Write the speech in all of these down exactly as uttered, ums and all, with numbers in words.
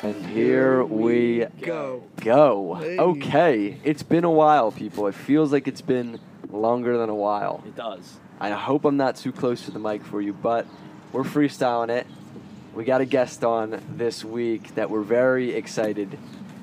And here we go. Go. Hey. Okay, it's been a while, people. It feels like it's been longer than a while. It does. I hope I'm not too close to the mic for you, but we're freestyling it. We got a guest on this week that we're very excited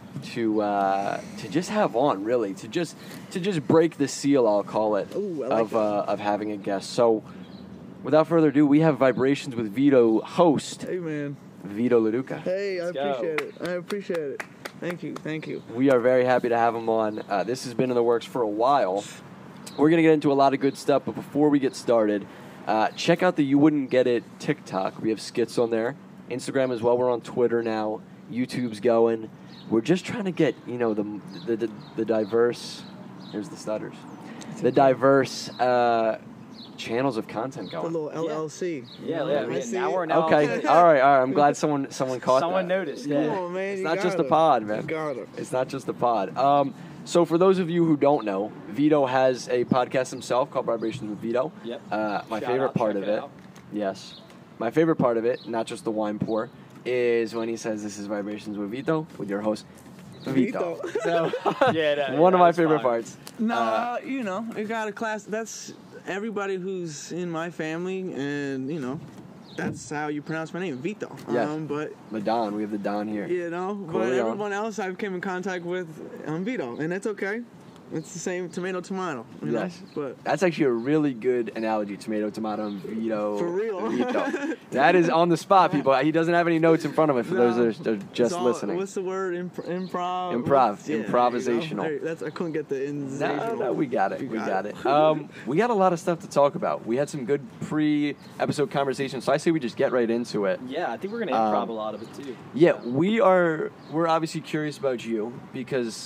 to uh, to just have on, really, to just to just break the seal, I'll call it, Ooh, I like of that. uh, of having a guest. So, without further ado, we have Vibrations with Vito host Hey, man. Vito LaDuca. Hey, I Let's go. appreciate it. I appreciate it. Thank you. Thank you. We are very happy to have him on. Uh, this has been in the works for a while. We're going to get into a lot of good stuff, but before we get started, uh, check out the You Wouldn't Get It TikTok. We have skits on there. Instagram as well. We're on Twitter now. YouTube's going. We're just trying to get, you know, the the, the, the diverse, here's the stutters, the diverse uh, channels of content The going. little L L C. Yeah, You yeah. know, I yeah. see Now it. we're now. Okay, all right, all right. I'm glad someone someone caught Someone that. noticed. Come Yeah. on, man. It's you not just a gotta. pod, man. You got it. It's not just a pod. Um, so for those of you who don't know, Vito has a podcast himself called Vibrations with Vito. Yep. Uh, my Shout favorite out, part check of it it, out. yes, my favorite part of it, not just the wine pour, is when he says, "This is Vibrations with Vito," with your host, Vito. Vito. So, Yeah, no, one of my that's favorite fine. parts. No, Uh, you know, it got a class. That's everybody who's in my family, and you know, that's how you pronounce my name, Vito. Yeah. Um, but The Don, we have the Don here. you know, but Corleone. everyone else I've came in contact with, I'm Vito, and that's okay. It's the same tomato tomato. You Yes. know? But That's actually a really good analogy, tomato, tomato, and Vito. For real. Vito. That is on the spot, people. He doesn't have any notes in front of him for No, those that are it's just all- listening. What's the word? Imp- improv. Improv. Yeah, Improvisational. there you go. There- that's I couldn't get the No, no, we got it. You We got got it. it. Um, we got a lot of stuff to talk about. We had some good pre-episode conversations, so I say we just get right into it. Yeah, I think we're gonna Um, improv a lot of it too. Yeah, we are. We're obviously curious about you because,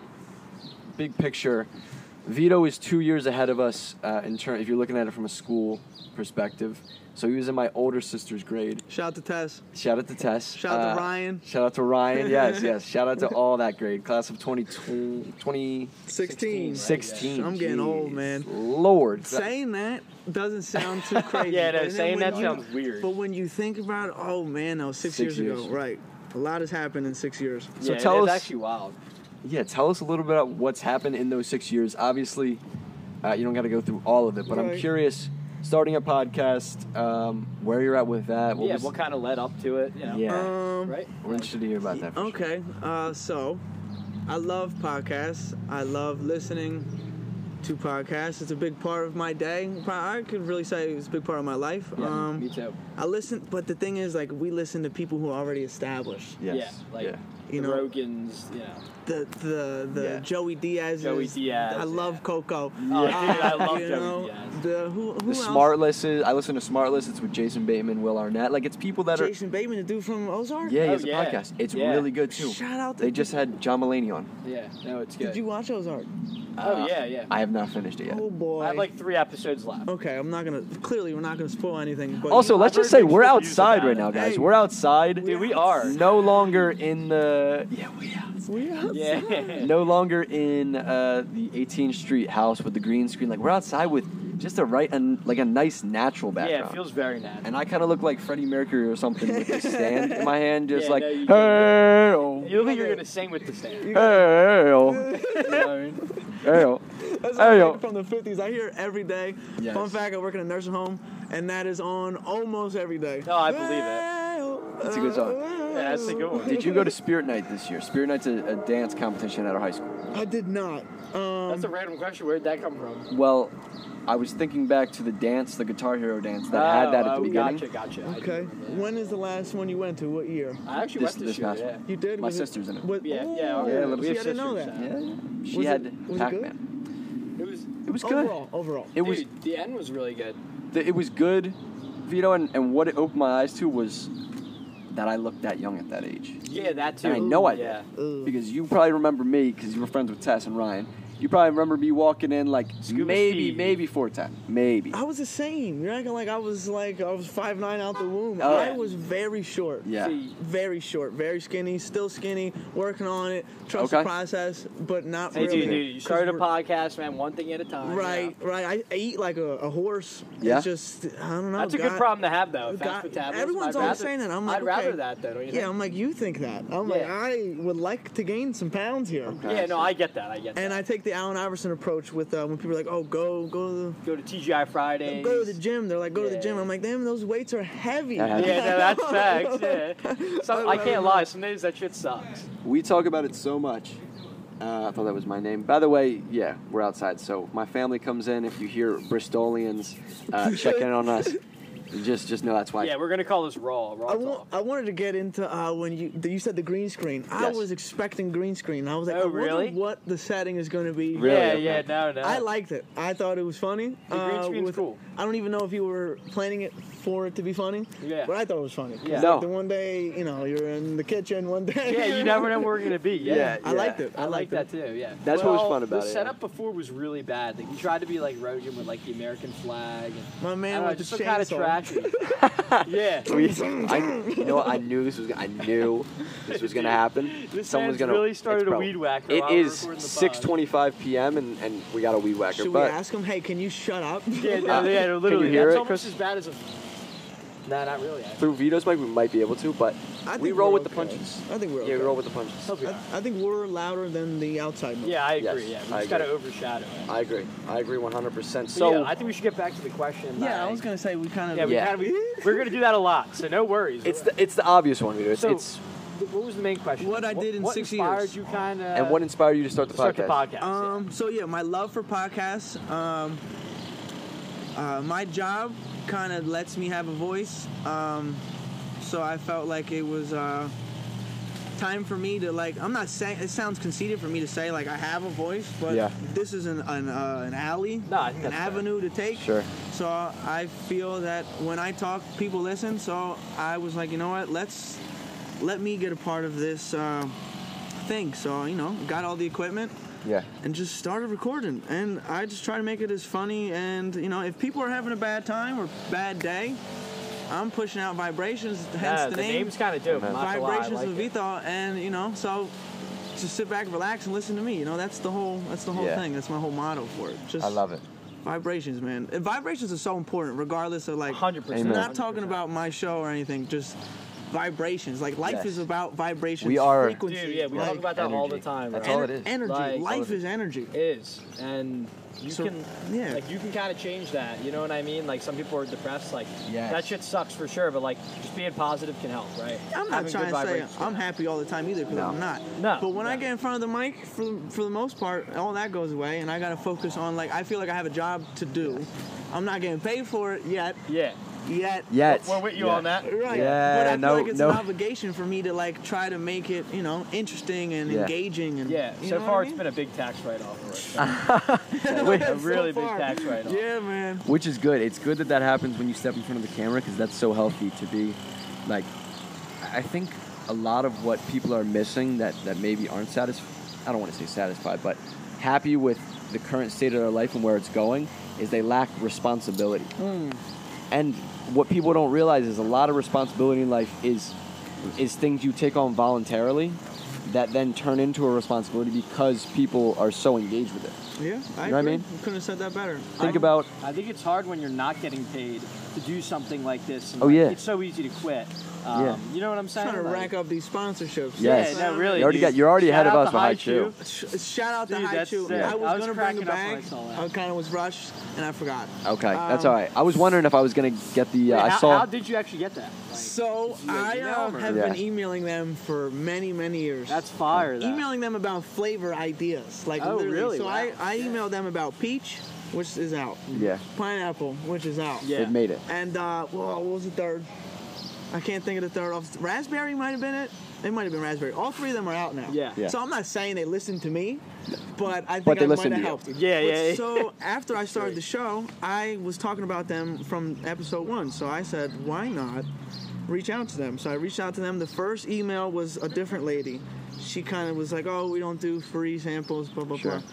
big picture, Vito is two years ahead of us uh, in turn. If you're looking at it from a school perspective, so he was in my older sister's grade. Shout out to Tess. Shout out to Tess. Shout out to Uh, Ryan. Shout out to Ryan. Yes, yes. Shout out to all that grade. Class of twenty twenty sixteen. sixteen. I'm getting old, Jeez. man. Lord. Saying that doesn't sound too crazy. Yeah, no, but then saying when that you- sounds weird. But when you think about it, oh man, that was six, Six years, years. ago. Right. A lot has happened in six years. So yeah, tell it's us- actually wild. Yeah, tell us a little bit about what's happened in those six years. Obviously, uh, you don't got to go through all of it, but I'm Right. curious, starting a podcast, um, where you're at with that. What yeah, was- what kind of led up to it? You know? Yeah. Um, Right. We're interested to hear about that. for sure. Okay. Uh, so, I love podcasts. I love listening to podcasts. It's a big part of my day. Pro- I could really say it's a big part of my life. Yeah, um, me too. I listen, but the thing is, like, we listen to people who are already established. Yes. Yeah, like yeah. You the know, Rogans, you know. the the the Yeah. Joey Diaz. Joey Diaz, I love yeah. Coco. Oh, dude, I love you Joey know, Diaz. The who, who The else? Smartless is. I listen to Smartless. It's with Jason Bateman, Will Arnett. Like it's people that Jason Bateman, the dude from Ozark. are. Yeah, he Oh, has a yeah. podcast. It's Yeah. really good too. Shout out to They just had John Mulaney on. Yeah, no, it's good. Did you watch Ozark? Oh Uh, yeah, yeah. I have not finished it yet. Oh boy. I have like three episodes left. Okay, I'm not gonna. Clearly, we're not gonna spoil anything. But Also, you know, let's I've just heard say mixed we're reviews outside about right it. now, guys. Hey. We're outside. Dude, we are. No longer in the. Yeah, we are. we outside. Yeah. No longer in uh, the eighteenth Street house with the green screen. Like we're outside with just a right and like a nice natural Yeah, background. it feels very natural. And I kind of look like Freddie Mercury or something with this stand in my hand, just Yeah, like no, you hey oh, You look like you're gonna sing with the stand. hey oh. You know what I mean? Hey oh. That's Hey, a yo. from the fifties. I hear it every day. Yes. Fun fact: I work in a nursing home, and that is on almost every day. No, I believe it. That's a good song. Yeah, that's a good one. Did you go to Spirit Night this year? Spirit Night's a, a dance competition at our high school. I did not. Um, That's a random question. Where'd that come from? Well, I was thinking back to the dance, the Guitar Hero dance that had that at oh, the beginning. Gotcha, gotcha. I do okay. remember that. When is the last one you went to? What year? I actually This- went this, this year. past Yeah. one. You did. My Was it- sister's in it. What, Yeah, oh, yeah, Yeah, little see, I sister, didn't know that. so- Yeah, yeah. She Was had it- was it Pac-Man. It was. It was good. Overall, overall. It was Dude, the end was really good. th- it was good, Vito, and, and what it opened my eyes to was that I looked that young at that age. Yeah, that too. And I know I did. Yeah. Ugh. Because you probably remember me because you were friends with Tess and Ryan. You probably remember me walking in like Scuba maybe, Steve. maybe four ten. Maybe. I was the same. You're acting like I was like I was five nine out the womb. Oh, I yeah. was very short. Yeah. See, Very short, very skinny, still skinny, working on it, trust Okay. the process, but not Hey, really. dude, dude, you started a 'Cause podcast, man, one thing at a time. Right, you know? right. I, I eat like a, a horse. Yeah. It's just, I don't know. That's a God- good problem to have, though. God- Fast metabolism. everyone's I'd always rather- saying that. I'm like, I'd rather okay. that, though. Don't you Yeah, think? I'm like, you think that. I'm like, Yeah. I would like to gain some pounds here. Yeah, no, I get that. I get that. And I take the Allen Iverson approach with uh, when people are like, oh, go, go to go to T G I the, Fridays. go to the gym. They're like, go to the Yeah. gym. I'm like, damn, those weights are heavy. Yeah, Yeah, no, that's facts. Yeah. Some, I can't lie. Some days that shit sucks. We talk about it so much. Uh, I thought that was my name. By the way, yeah, we're outside. So my family comes in. If you hear Bristolians uh, checking on us, just just know that's why. Yeah, we're gonna call this raw. Raw I, talk. wa- I wanted to get into uh, when you you said the green screen. I Yes. was expecting green screen. I was like, Oh, I wonder really? what the setting is going to be. Really? Yeah, Okay. yeah, no, no. I liked it. I thought it was funny. The green Uh, screen's with- cool. I don't even know if you were planning it for it to be funny. Yeah. But I thought it was funny. 'Cause, Yeah. No. like, the one day, you know, you're in the kitchen. One day. Yeah, you never know where we're gonna be. Yeah. Yeah. I liked it. I, I, like liked that it. too. Yeah, That's what was Well, fun about the it, setup yeah. before was really bad. Like, you tried to be like Rogan with like the American flag. And, My I man don't know, with just the some kind of chainsaw. trashy. yeah. We, I, you know what? I knew this was. I knew this was gonna happen. This Someone's man's gonna really started it's a pro- weed whacker It while we're is recording the pod. six twenty-five p.m. and and we got a weed whacker. Should we but ask him? Hey, can you shut up? Yeah, no, Uh, yeah, no, can literally. you hear That's it, almost Chris? as bad as a. Nah, not really. Actually. through Vito's mic, we might be able to. But I think we roll we're with the okay. punches. I think we're okay. Yeah, we roll with the punches. He'll be all right. I, I think we're louder than the outside. noise. Yeah, I Yes, agree. Yeah, we I just gotta agree. overshadow it. I agree. I agree one hundred percent. But So yeah, I think we should get back to the question. Yeah, I like- was gonna say we kind of. Yeah, we Yeah. Kinda, we, we're gonna do that a lot, so no worries. it's the it's the obvious one, Vito. It's, So- it's what was the main question? What I did in what six inspired years. you kind of and what inspired you to start the start podcast? the podcast? Um. So yeah, my love for podcasts. Um. Uh, my job kind of lets me have a voice. Um. So I felt like it was uh, time for me to like. I'm not saying it sounds conceited for me to say like I have a voice, but Yeah. this is an an, uh, an alley, No, I think an that's fair. avenue to take. Sure. So I feel that when I talk, people listen. So I was like, you know what? Let's let me get a part of this uh, thing. So you know, got all the equipment Yeah. and just started recording. And I just try to make it as funny. And you know, if people are having a bad time or bad day, I'm pushing out vibrations. Hence Yeah, the, the name. name's kind of dope. I'm not gonna lie, I Vibrations like of it. Vito. And you know, so just sit back, relax, and listen to me. You know, that's the whole. That's the whole Yeah. thing. That's my whole motto for it. Just I love it. vibrations, man. And vibrations are so important, regardless of like. one hundred percent. Amen. Not talking about my show or anything, just vibrations. Like life Yes. is about vibrations. We are- frequency. Dude, yeah, we like, talk about that all the energy. time. That's bro. all ener- it is. Energy. Like- life all it is energy. It is, and you So, can, yeah. like you can kind of change that. You know what I mean? Like some people are depressed. Like Yes. that shit sucks for sure. But like just being positive can help, right? I'm not Having trying good to say vibrations can I'm help. happy all the time either, because No. I'm not. No, But when I no. get in front of the mic, for for the most part, all that goes away, and I got to focus on like I feel like I have a job to do. I'm not getting paid for it yet. Yeah, Yet. Yet. we're with you Yeah. on that. Right. Yeah, but I feel no- like it's no. an obligation for me to like try to make it, you know, interesting and Yeah. engaging and Yeah. you So know far, what I it's been been a big tax write-off for us. Wait, a really big tax write-off. Yeah, man. Which is good. It's good that that happens when you step in front of the camera because that's so healthy to be, like, I think a lot of what people are missing that, that maybe aren't satisfied, I don't want to say satisfied, but happy with the current state of their life and where it's going is they lack responsibility. And what people don't realize is a lot of responsibility in life is is things you take on voluntarily that then turn into a responsibility because people are so engaged with it. Yeah, I You know what I agree. mean? Couldn't have said that better. Think I- about I think it's hard when you're not getting paid to do something like this. And Oh, like, yeah. It's so easy to quit. Um, Yeah. You know what I'm saying? Trying to Like- rack up these sponsorships. Yes. Yeah, no, really. You already dude. got- you're already ahead Shout of out us to with High High Chew. Sh- Shout out to Dude, High that's Chew. sick. I was, I was gonna bring a cracking up when I bag. saw that. I kind of was rushed and I forgot. Okay, that's Um, all right. I was wondering if I was gonna get the. Uh, Wait, I how, saw. how did you actually get that? Like, So you I email uh, them or- have Yeah. been emailing them for many, many years. that's fire. That. emailing them about flavor ideas. Like Oh, literally. really? So Wow. I, I emailed them about peach, which is out. Yeah, Pineapple, which is out. Yeah. it made it. And uh, whoa, what was the third? I can't think of the third. Off. Raspberry might have been it. It might have been raspberry. All three of them are out now. Yeah. Yeah. So I'm not saying they listened to me, but I think But they I might listened have to you. helped. Yeah, But yeah, yeah. So after I started the show, I was talking about them from episode one. So I said, why not reach out to them? So I reached out to them. The first email was a different lady. She kind of was like, oh, we don't do free samples, blah, blah, Sure. blah.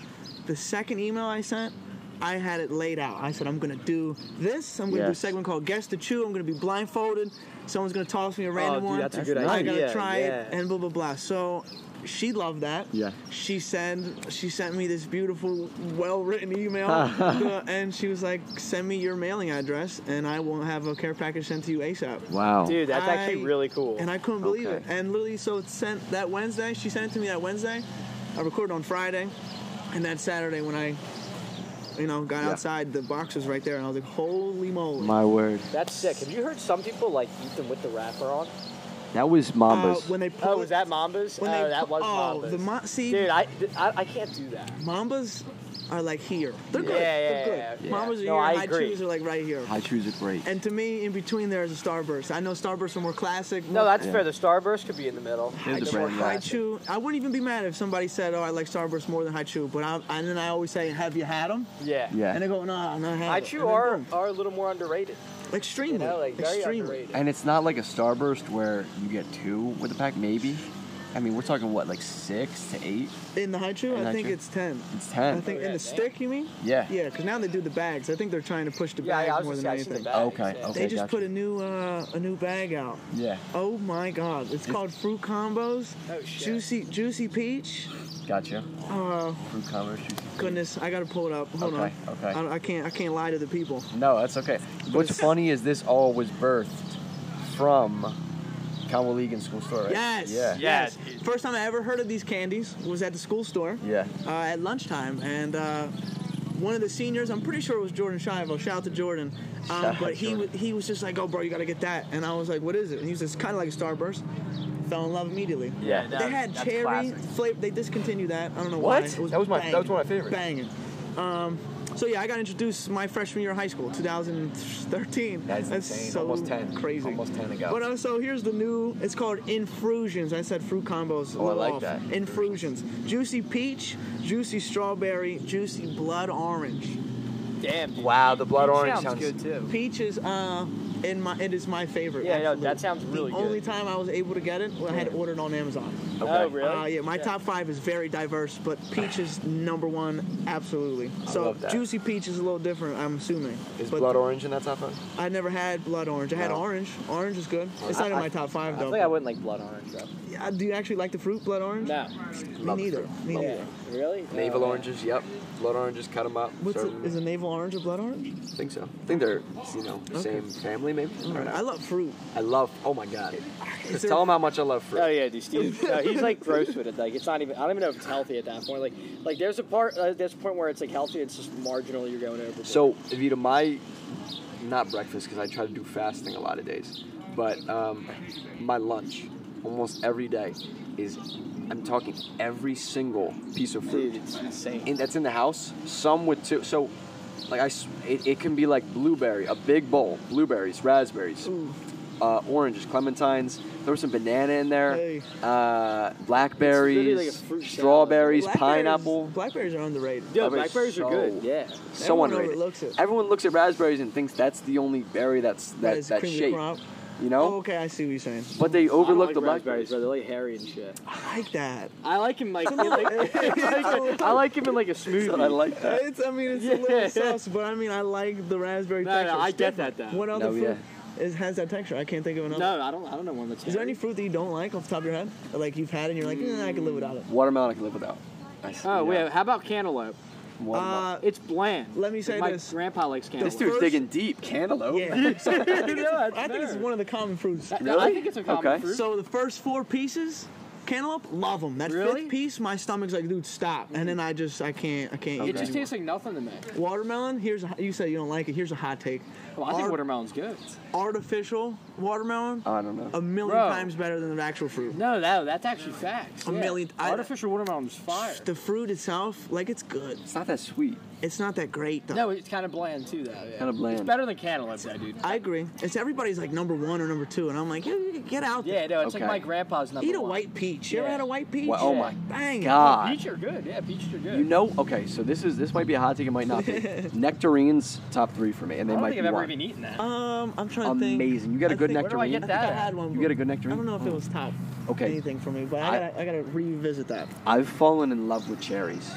the second email I sent, I had it laid out. I said, I'm going to do this. I'm going to do a Yes. segment called Guess the Chew. I'm going to be blindfolded. Someone's going to toss me a random dude, one. that's a good I got idea, to try yeah. it, and blah, blah, blah. So she loved that. Yeah. She sent, she sent me this beautiful, well-written email, uh, and she was like, send me your mailing address, and I will have a care package sent to you ASAP. Wow. Dude, that's actually I- really cool. And I couldn't believe Okay. it. And literally, so it's sent that Wednesday. She sent it to me that Wednesday. I recorded on Friday, and that Saturday when I, you know, got Yeah. outside, the box was right there, and I was like, holy moly. My word. That's sick. Have you heard some people like eat them with the wrapper on? That was Uh, Mambas. when they Oh, was that Mambas? When oh, they that put- was oh, Mambas. the ma- see, Dude, I, I, I can't do that. Mambas are like here. They're good. Yeah, They're yeah, good. yeah, yeah. Mambas are No, here. I High agree. chews are like right here. High chews are great. And to me, in between there is a Starburst. I know Starbursts are more classic. No, more- that's Yeah. fair. The Starburst could be in the middle. They're the They're more brand, High classic. chew. I wouldn't even be mad if somebody said, "Oh, I like Starburst more than High chew." But I, and then I always say, "Have you had them?" Yeah. Yeah. And they go, "No, I'm not had High it." chew And then are, boom. are a little more underrated. extremely, You know, like very extremely. underrated. And it's not like a Starburst where you get two with the pack, maybe. I mean, we're talking what, like six to eight? In the High chew, In I High think chew? it's ten. It's ten. I think Oh, yeah, in the damn. stick, you mean? Yeah. Yeah, because now they do the bags. I think they're trying to push the Yeah, bags yeah, I was more just than saying, I seen the anything. bags. Okay, yeah. okay. They just gotcha. put a new uh, a new bag out. Yeah, Oh my God! It's called Fruit Combos. Oh, shit. Juicy Juicy Peach. gotcha. Uh, Fruit commerce. juicy. goodness, I gotta pull it up. Hold Okay, on. okay. I, I can't I can't lie to the people. No, that's okay. What's funny is this all was birthed from Conway School Store, right? Yes. Yeah. Yeah, Yes. First time I ever heard of these candies was at the school store. Yeah. uh, at lunchtime, and uh, one of the seniors, I'm pretty sure it was Jordan Shivo. Shout out to Jordan. Um, Shout out but he Jordan. w- he was just like, "Oh, bro, you gotta get that." And I was like, "What is it?" And he was just kind of like a Starburst. Fell in love immediately. Yeah. that- They had that's cherry classic. flavor. They discontinued that. I don't know What? why. It That was my- that banging. was one of my favorites. Banging. Um, so yeah, I got introduced my freshman year of high school, two thousand thirteen. That's insane. so Almost ten. Crazy. Almost ten ago. But uh, so here's the new. It's called Infrusions. I said fruit combos. a Oh, I little like off. that. Infrusions. Juicy peach, juicy strawberry, juicy blood orange. Damn, dude. Wow, the blood Peach orange sounds, sounds- good too. Peach is uh in my it is my favorite. Yeah, no, absolutely. that sounds really the good. only time I was able to get it, well, I had it ordered on Amazon. Okay. Oh, really? Uh, yeah, my top five is very diverse, but peach is number one, absolutely. So love that. juicy peach is a little different, I'm assuming. Is but blood orange in that top five? I never had blood orange. I had No. orange. Orange is good. It's not in I- my top five I though. think I wouldn't like blood orange though. Yeah, do you actually like the fruit blood orange? No. Me Love the neither. fruit. Me Love neither. Really? Navel Oh, oranges, yep. Blood oranges, cut them up. What's serve it, 'em. is a navel orange a blood orange? I think so. I think they're, you know, same family maybe. I don't know. I love fruit. I love. Oh my god. Is Just there- tell him how much I love fruit. Oh yeah, dude, Steve. No, he's like gross with it. Like it's not even. I don't even know if it's healthy at that point. Like, like there's a part. Uh, there's a point where it's like healthy. It's just marginally you're going over. So, Evita, my not breakfast because I try to do fasting a lot of days, but um, my lunch almost every day is. I'm talking every single piece of fruit. dude, it's insane. in, that's in the house. Some with two. So, like I, s- it, it can be like blueberry, a big bowl, blueberries, raspberries, Ooh. uh, oranges, clementines. There was some banana in there, Hey. uh, blackberries, like a fruit salad. strawberries, Blackberries- pineapple. Blackberries are underrated. Yo, Blackberries blackberries are good. so- Yeah. So Everyone underrated. overlooks it. Everyone looks at raspberries and thinks that's the only berry that's That that is that cream of the shape. crop. You know, Oh, okay, I see what you're saying. but they I don't overlook like the raspberries, blackberries. bro. They're like hairy and shit. I like that. I like him like, in like, like I like him in like a smoothie. I like that. It's, I mean, it's a Yeah. little sauce, but I mean, I like the raspberry No, texture. no, I It's get different. that, though. What other No, fruit yeah. is, has that texture? I can't think of another. No, I don't. I don't know one that's. Is there hairy. any fruit that you don't like off the top of your head? Or like you've had and you're like, eh, I can live without it. Watermelon I can live without. I s- Oh yeah. wait, how about cantaloupe? Watermelon. Uh, It's bland. Let me say My this. grandpa likes cantaloupe. this dude's first- digging deep. Cantaloupe. yeah. I think, it's, Yeah, I think it's- that's I think it's fair. one of the common fruits. I- Really? I think it's a common Okay. fruit. So the first four pieces, cantaloupe, love them. That Really? fifth piece, my stomach's like, dude, stop. And then I just, I can't, I can't it eat just it. tastes like nothing to me. Watermelon. Here's a, you say you don't like it. Here's a hot take. Well, I think Art- watermelon's good. Artificial watermelon, I don't know. a million Bro. times better than the actual fruit. No, that that's actually facts. A yeah. million- I- Artificial watermelon's fire. The fruit itself, like it's good. It's not that sweet. It's not that great though. No, it's kind of bland too, though. Yeah. Kinda bland. It's better than cantaloupe, though, dude. I agree. It's everybody's like number one or number two, and I'm like, yeah, get out there. Yeah, no, it's Okay. like my grandpa's number Eat a one. white peach. You ever Yeah. had a white peach? Well, oh Yeah. my Bang. god. Peach are good. Yeah, peaches are good. You know, okay, so this is this might be a hot take, it might not be. Nectarines, top three for me, and they I don't might think be I've ever one. even eaten that. Um, I'm trying to think. Amazing. You got a I good think- Where do I nectarine? get I think I that at? had one. You get a good nectarine? I don't know if it was top. Okay. Anything for me, but I I- gotta, I gotta revisit that. I've fallen in love with cherries.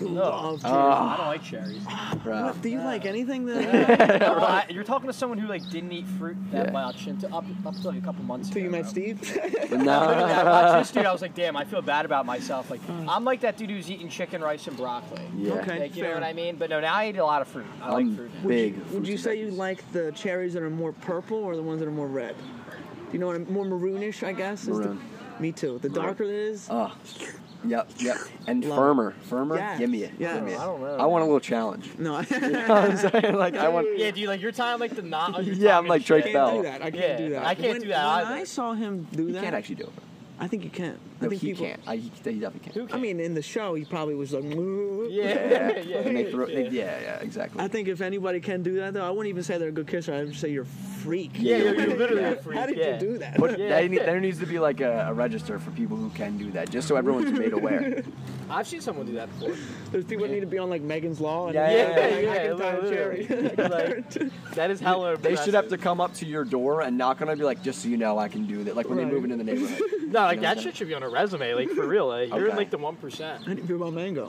love cherries. I don't like cherries. Bro. What, do you like anything that? No, I, you're talking to someone who like didn't eat fruit that Yeah. much until up up until like a couple months Until ago. you met bro. Steve? Literally, I watched this dude. I was like, damn, I feel bad about myself. Like, Mm. I'm like that dude who's eating chicken, rice, and broccoli. Yeah. Okay. Like, you know fair. what I mean? But no, now I eat a lot of fruit. I I'm like fruit. now. big. Would fruits you and say you veggies. like the cherries that are more purple or the ones that are more red? Do you know what I'm, more maroonish, I guess? is the- Maroon. me too. The darker it is, Oh. Yep, yep. And Love firmer. Firmer? Yes. Give me it. Yes. Give me it. I don't know. I want a little challenge. no, I You know what I'm saying? Like, I want. Yeah, dude, like you're tying like the knot on your Yeah, tongue I'm like and Drake shit. Bell. can't do that. I can't Yeah, do that. I can't when, do that When either. I saw him do You that, can't actually do it. I think you can't. I No, think he people. can't. I, he, he definitely can't. Who I mean, in the show, he probably was like. Yeah, Yeah, yeah, And they throw, they, yeah. yeah, yeah, exactly. I think if anybody can do that, though, I wouldn't even say they're a good kisser. I'd just say you're a freak. Yeah, you're, Yeah. you're literally Yeah. a freak. How did yeah. you do that? But Yeah. there, need- there needs to be like a, a register for people who can do that, just so everyone's made aware. I've seen someone do that before. There's people that need to be on like Megan's Law. And Yeah, and, yeah, like, yeah, I can tie a literally. cherry. Like, that is hella They should have to impressive. come up to your door and knock on it and be like, just so you know, I can do that. Like when Right. they move into the neighborhood. No, like You know that what shit should be on a resume, like for real. Like, you're in Okay. like the one percent. I need to be about mango.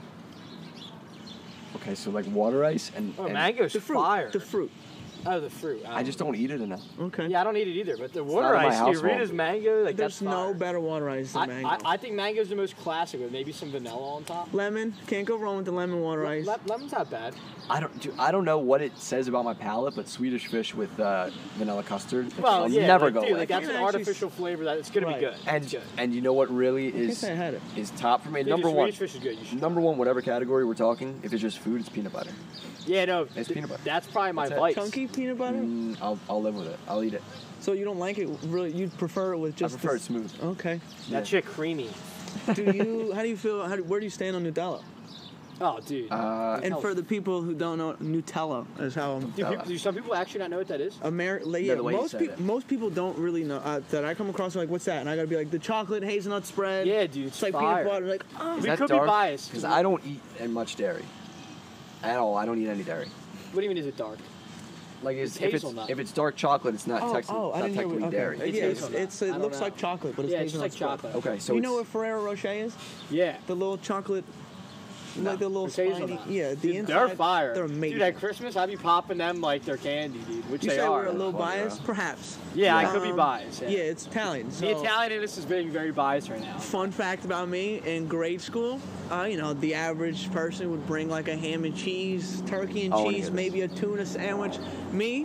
Okay, so like water ice and, Oh, and mango's The fruit. fire. The fruit. Oh, the fruit. I just don't eat it enough. Okay. Yeah, I don't eat it either. But the not water in my ice, dude, household. Rita's mango, like There's that's no fire. better water ice than I, mango. I, I think mango's the most classic with maybe some vanilla on top. Lemon. Can't go wrong with the lemon water ice. Le- lemon's not bad. I don't. Dude, I don't know what it says about my palate, but Swedish fish with uh, vanilla custard Well, will yeah, never like, go dude, away. like that's can an actually artificial flavor that it's gonna Right. be good. and It's good. and you know what really I can't is say I had it. is top for me. Dude, Number the one. Swedish fish is good. You should. Number one, whatever category we're talking, if it's just food, it's peanut butter. Yeah, no, It's peanut butter. That's probably my That's it. vice. Chunky peanut butter. Mm, I'll I'll live with it. I'll eat it. So you don't like it really? You'd prefer it with just. I prefer the- it smooth. Okay. That Yeah. shit creamy. Do you? How do you feel? How do, where do you stand on Nutella? Oh, dude. Uh, And for the people who don't know, Nutella is how I'm. do, people, do some people actually not know what that is? Ameri- like, Yeah, yeah, the way you most said people it. most people don't really know uh, that I come across. Like, what's that? And I gotta be like the chocolate hazelnut spread. Yeah, dude, it's It's like fire. peanut butter. Like, oh, is we that could be dark? biased. Because I don't eat much dairy. At all. I don't eat any dairy. What do you mean? Is it dark? Like it's, It's if it's hazelnut. if it's dark chocolate, it's not, oh, tex- oh, I not didn't hear. technically What, dairy. okay. It's yeah, it's, hazelnut. it's I it don't looks know. like chocolate, but it's Yeah, it's just hazelnut like spread. chocolate. Okay, so you it's, know what Ferrero Rocher is? Yeah. The little chocolate, No. like the little It's spiny. hazelnut. Yeah, the Dude, inside. they're fire. They're amazing. Dude, at Christmas, I'd be popping them like they're candy, dude. Which you they say are. we're a little Funny, biased, bro. perhaps. Yeah, I could be Um, biased. Yeah. Yeah, it's Italian. So. The Italian in us is being very biased right now. Fun fact about me: in grade school, uh, you know, the average person would bring like a ham and cheese, turkey and I wanna hear cheese, this. maybe a tuna sandwich. Me,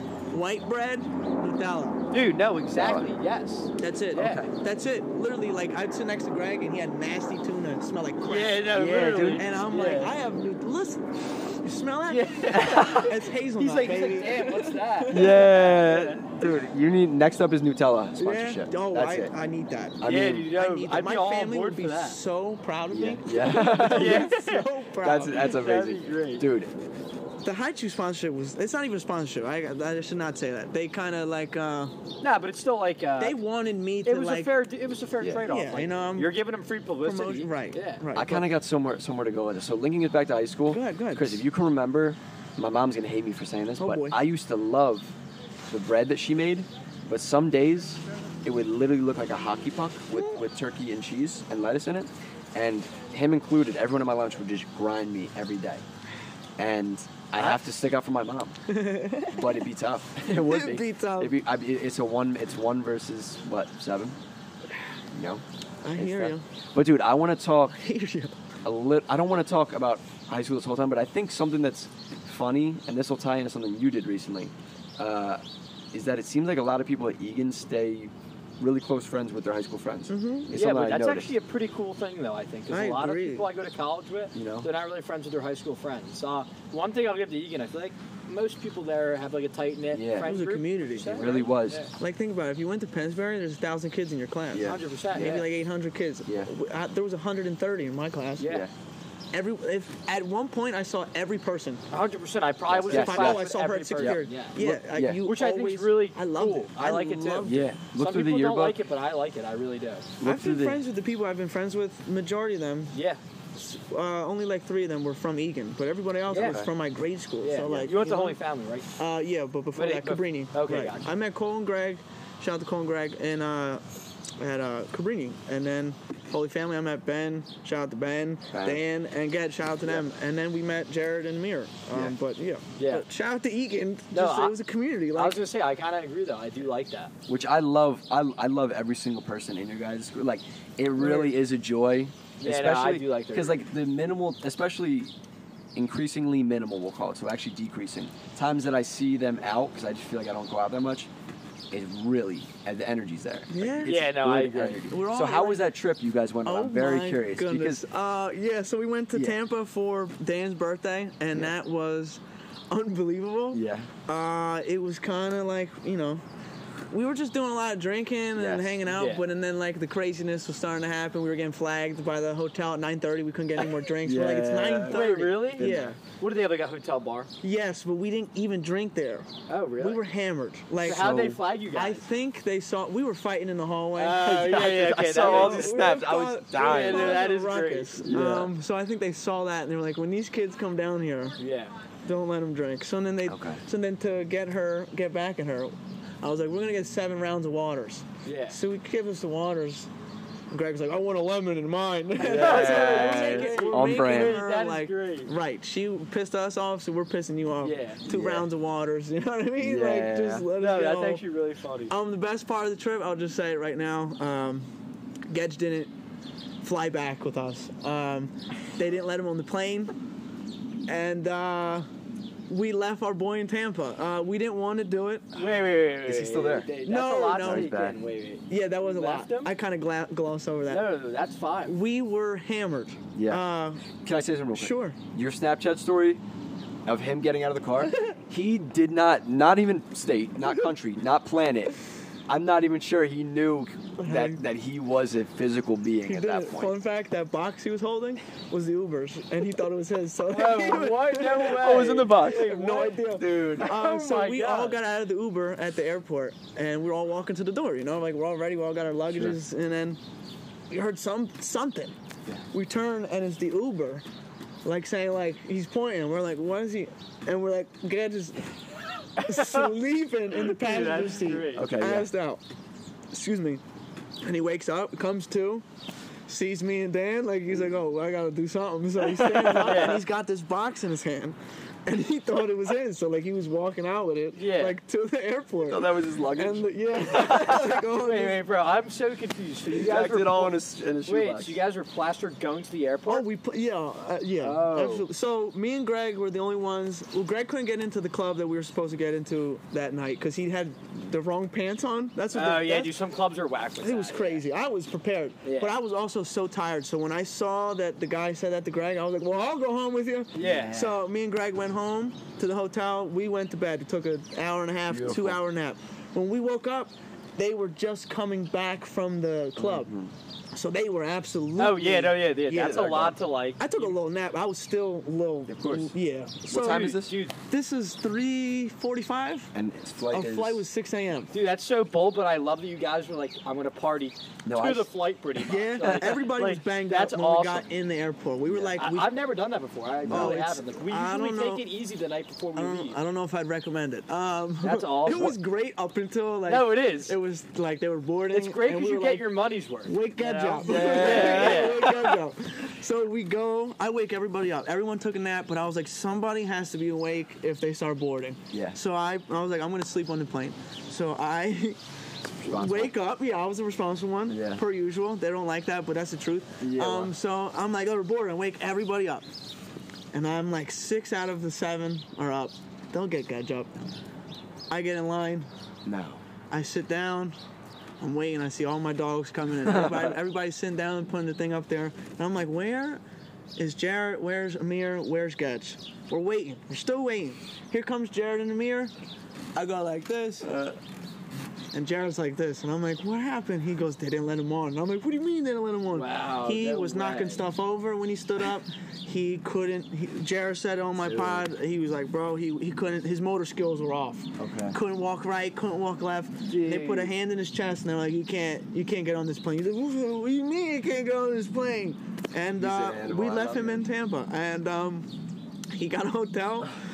white bread, Nutella. Dude, no, exactly. Yes. That's it. Yeah. Okay. That's it. Literally, like I'd sit next to Greg and he had nasty tuna and smelled like crap. Yeah, no, Yeah, literally. dude. And I'm Yeah. like, I have new. Listen, you smell that? Yeah. It's hazelnut, He's like, he's baby. like, damn, what's that? yeah, dude. You need next up is Nutella sponsorship. Yeah. Oh, That's I, it. I need that. I yeah, mean, dude, yo, I need that. I'd My be all on family board would be for that. so proud of yeah, me. yeah. Yeah. So proud. that's that's That'd amazing, be great. dude. The High Chew sponsorship was, it's not even a sponsorship. I, I should not say that. They kind of like, uh, Nah, but it's still like uh, they wanted me to it was like a fair it was a fair Yeah. trade off. Yeah, like, you know, I'm- you're giving them free publicity. promotion. Right, Yeah. right. I kind of got somewhere somewhere to go with it. So linking it back to high school. Go ahead, go ahead. Chris, if you can remember, my mom's gonna hate me for saying this, Oh, but boy. I used to love the bread that she made. But some days, it would literally look like a hockey puck with, with turkey and cheese and lettuce in it. And him included, everyone at my lunch would just grind me every day. And I have to stick up for my mom, but it'd be tough. It would It'd be. be tough. It'd be, I, it's a one. It's one versus what seven? You know. I It's hear tough. you. But dude, I want to talk I hear you. a little. I don't want to talk about high school this whole time, but I think something that's funny, and this will tie into something you did recently, uh, is that it seems like a lot of people at Egan stay really close friends with their high school friends. Mhm. It's Yeah, something but I that's noticed. actually a pretty cool thing, though. I think because I a lot agree. of people I go to college with, You know? they're not really friends with their high school friends. Uh, one thing I'll give to Egan, I feel like most people there have like a tight knit Yeah. friend It was a group. community. one hundred percent, It really right? was. Yeah. Like, think about it. If you went to Pennsbury, there's a thousand kids in your class. Yeah. one hundred percent. Maybe yeah. like eight hundred kids. Yeah. I, there was one hundred thirty in my class. Yeah. Yeah. Every if at one point I saw every person. one hundred percent. I probably was Yes, in If I, class oh, I with saw her every at sixth person. period. Yeah. Yeah, Look- I- yeah. you Which I think always, is really I loved cool. it. I like it too. loved Yeah. Look Some through the people don't yearbook. like it, but I like it. I really do. Look I've through been the. friends with the people I've been friends with. Majority of them, Yeah. uh, only like three of them were from Egan, but everybody else Yeah. was from my grade school. Yeah. so yeah. like you went to know? Holy Family, right? Uh, yeah, but before But that, it- but- Cabrini. okay, right. gotcha. I met Cole and Greg. Shout out to Cole and Greg, and uh, at uh, Cabrini, and then Holy Family, I met Ben. Shout out to Ben, Ben. Dan, and Ged. Shout out to them. And then we met Jared and Amir. Um, Yeah. But yeah, Yeah. But shout out to Egan. No, Just, I- it was a community. I Like was gonna say I kind of agree though. I do like that. Which I love. I, I love every single person in your guys' group. Like, it really is a joy. Yeah, no, I do like their because like the minimal, especially increasingly minimal, we'll call it. So actually decreasing times that I see them out because I just feel like I don't go out that much. It really, and the energy's there. Like, Yeah. it's Yeah, no, I good agree. energy. We're all So how like- was that trip you guys went on? Oh I'm very my curious goodness. because uh, yeah, so we went to Yeah. Tampa for Dan's birthday, and Yeah. that was unbelievable. yeah, Uh, it was kind of like, you know, we were just doing a lot of drinking and Yes. hanging out, Yeah. but and then like the craziness was starting to happen. We were getting flagged by the hotel at nine thirty. We couldn't get any more drinks. We're like, it's Yeah. nine thirty. Wait, really? Yeah. What do they have? Like a hotel bar? Yes, but we didn't even drink there. Oh, really? We were hammered. Like, So how'd So- they flag you I guys? think they saw we were fighting in the hallway. Oh, yeah, yeah, I okay, saw that all makes the sense. snaps. I was Yeah, dying. Yeah, that is ruckus. great. Yeah. Um, so I think they saw that and they were like, when these kids come down here, Yeah. don't let them drink. So then they, Okay. so then to get her, get back at her, I was like, we're gonna get seven rounds of waters. Yeah. So we give us the waters. Greg's like, I want a lemon in mine. Yeah. So we're making- we're On making brand. her, That is like, great. Right. She pissed us off, so we're pissing you off. Yeah. Two Yeah. rounds of waters. You know what I mean? Yeah. Like, just let No, it that's go. actually really funny. Um, the best part of the trip, I'll just say it right now. Um, Gedge didn't fly back with us. Um, they didn't let him on the plane, and uh, we left our boy in Tampa. Uh, we didn't want to do it. Wait, wait, wait, wait. Is he wait, still there? wait, That's No, a lot no. to He's take back. in. Wait, wait. Yeah, that was a Left lot. him? I kind of gla- glossed over that. No, no, no, that's fine. We were hammered. Yeah. Uh, Can I say something real quick? sure. Your Snapchat story of him getting out of the car, he did not, not even state, not country, not planet. I'm not even sure he knew that, that he was a physical being He at did that it. point. Fun fact: that box he was holding was the Uber's, and he thought it was his. So Oh, what? No way. Oh, it was in the box. I have no idea, Dude. Um, Oh so my we God. all got out of the Uber at the airport, and we were all walking to the door. You know, like we're all ready. We all got our luggages, and then we heard some something. Yeah. We turn, and it's the Uber, like saying like he's pointing. We're like, what is he? And we're like, Ged is sleeping in the passenger that's seat, great. Okay, yeah. passed out. Excuse me. And he wakes up, comes to, sees me and Dan, like he's like, oh, I gotta do something. So he stands up and he's got this box in his hand. And he thought it was his, so like he was walking out with it, Yeah. like to the airport. Oh, that was his luggage. And the- yeah, like, oh, Wait, wait, bro. I'm so confused. So you He guys packed were it all in his, in his Wait, shoebox. so you guys were plastered going to the airport? Oh, we put yeah, uh, yeah, Oh. absolutely. So me and Greg were the only ones. Well, Greg couldn't get into the club that we were supposed to get into that night because he had the wrong pants on. That's what. Oh, the, yeah, that's- dude. Some clubs are whack with It was that, crazy. I was prepared, Yeah. but I was also so tired. So when I saw that the guy said that to Greg, I was like, "Well, I'll go home with you." Yeah. So me and Greg went home to the hotel. We went to bed. It took an hour and a half, Beautiful. two hour nap. When we woke up, they were just coming back from the club, so they were absolutely. Oh, yeah, no, yeah, yeah. Yeah, That's a they're lot to like. I took a little nap. I was still a little. Of course. Yeah. So time is this? Dude, This is three forty-five. And his flight Our is... flight was six a.m. dude, that's so bold, but I love that you guys were like, I'm going to party No, to I- the flight pretty much. Yeah, Like, everybody was like, banged that's up when awesome. we got in the airport. We were like, I, we, I've never done that before. I Oh, really it's- haven't. Like, we I usually don't know. take it easy the night before we I don't, leave. I don't know if I'd recommend it. Um, That's awesome. It was great up until like. No, it is. It was like they were boarding. It's great and because we you were get like, your money's worth. Wake you that know? up. Yeah, yeah, yeah. Wake that up. So we go. I wake everybody up. Everyone took a nap, but I was like, somebody has to be awake if they start boarding. Yeah. So I, I was like, I'm gonna sleep on the plane. So I. Responsible. Wake up, yeah, I was the responsible one, Yeah. per usual. They don't like that, but that's the truth. Yeah, um, well. So I'm like, oh, we're bored, and wake everybody up. And I'm like, six out of the seven are up. They'll get Gedge up. I get in line, No. I sit down, I'm waiting, I see all my dogs coming in. Everybody, everybody's sitting down, putting the thing up there. And I'm like, where is Jared? Where's Amir? Where's Gedge? We're waiting. We're still waiting. Here comes Jared and Amir. I go like this. Uh, And Jared's like this, and I'm like, what happened? He goes, they didn't let him on. And I'm like, what do you mean they didn't let him on? Wow, He no was knocking way. stuff over when he stood up. He couldn't, he, Jared said on my Dude. pod, he was like, bro, he, he couldn't, his motor skills were off. Okay. Couldn't walk right, couldn't walk left. They put a hand in his chest, and they're like, you can't, you can't get on this plane. He's like, what do you mean you can't get on this plane? And He's an uh, animal. we I left love him it. in Tampa, and um, he got a hotel.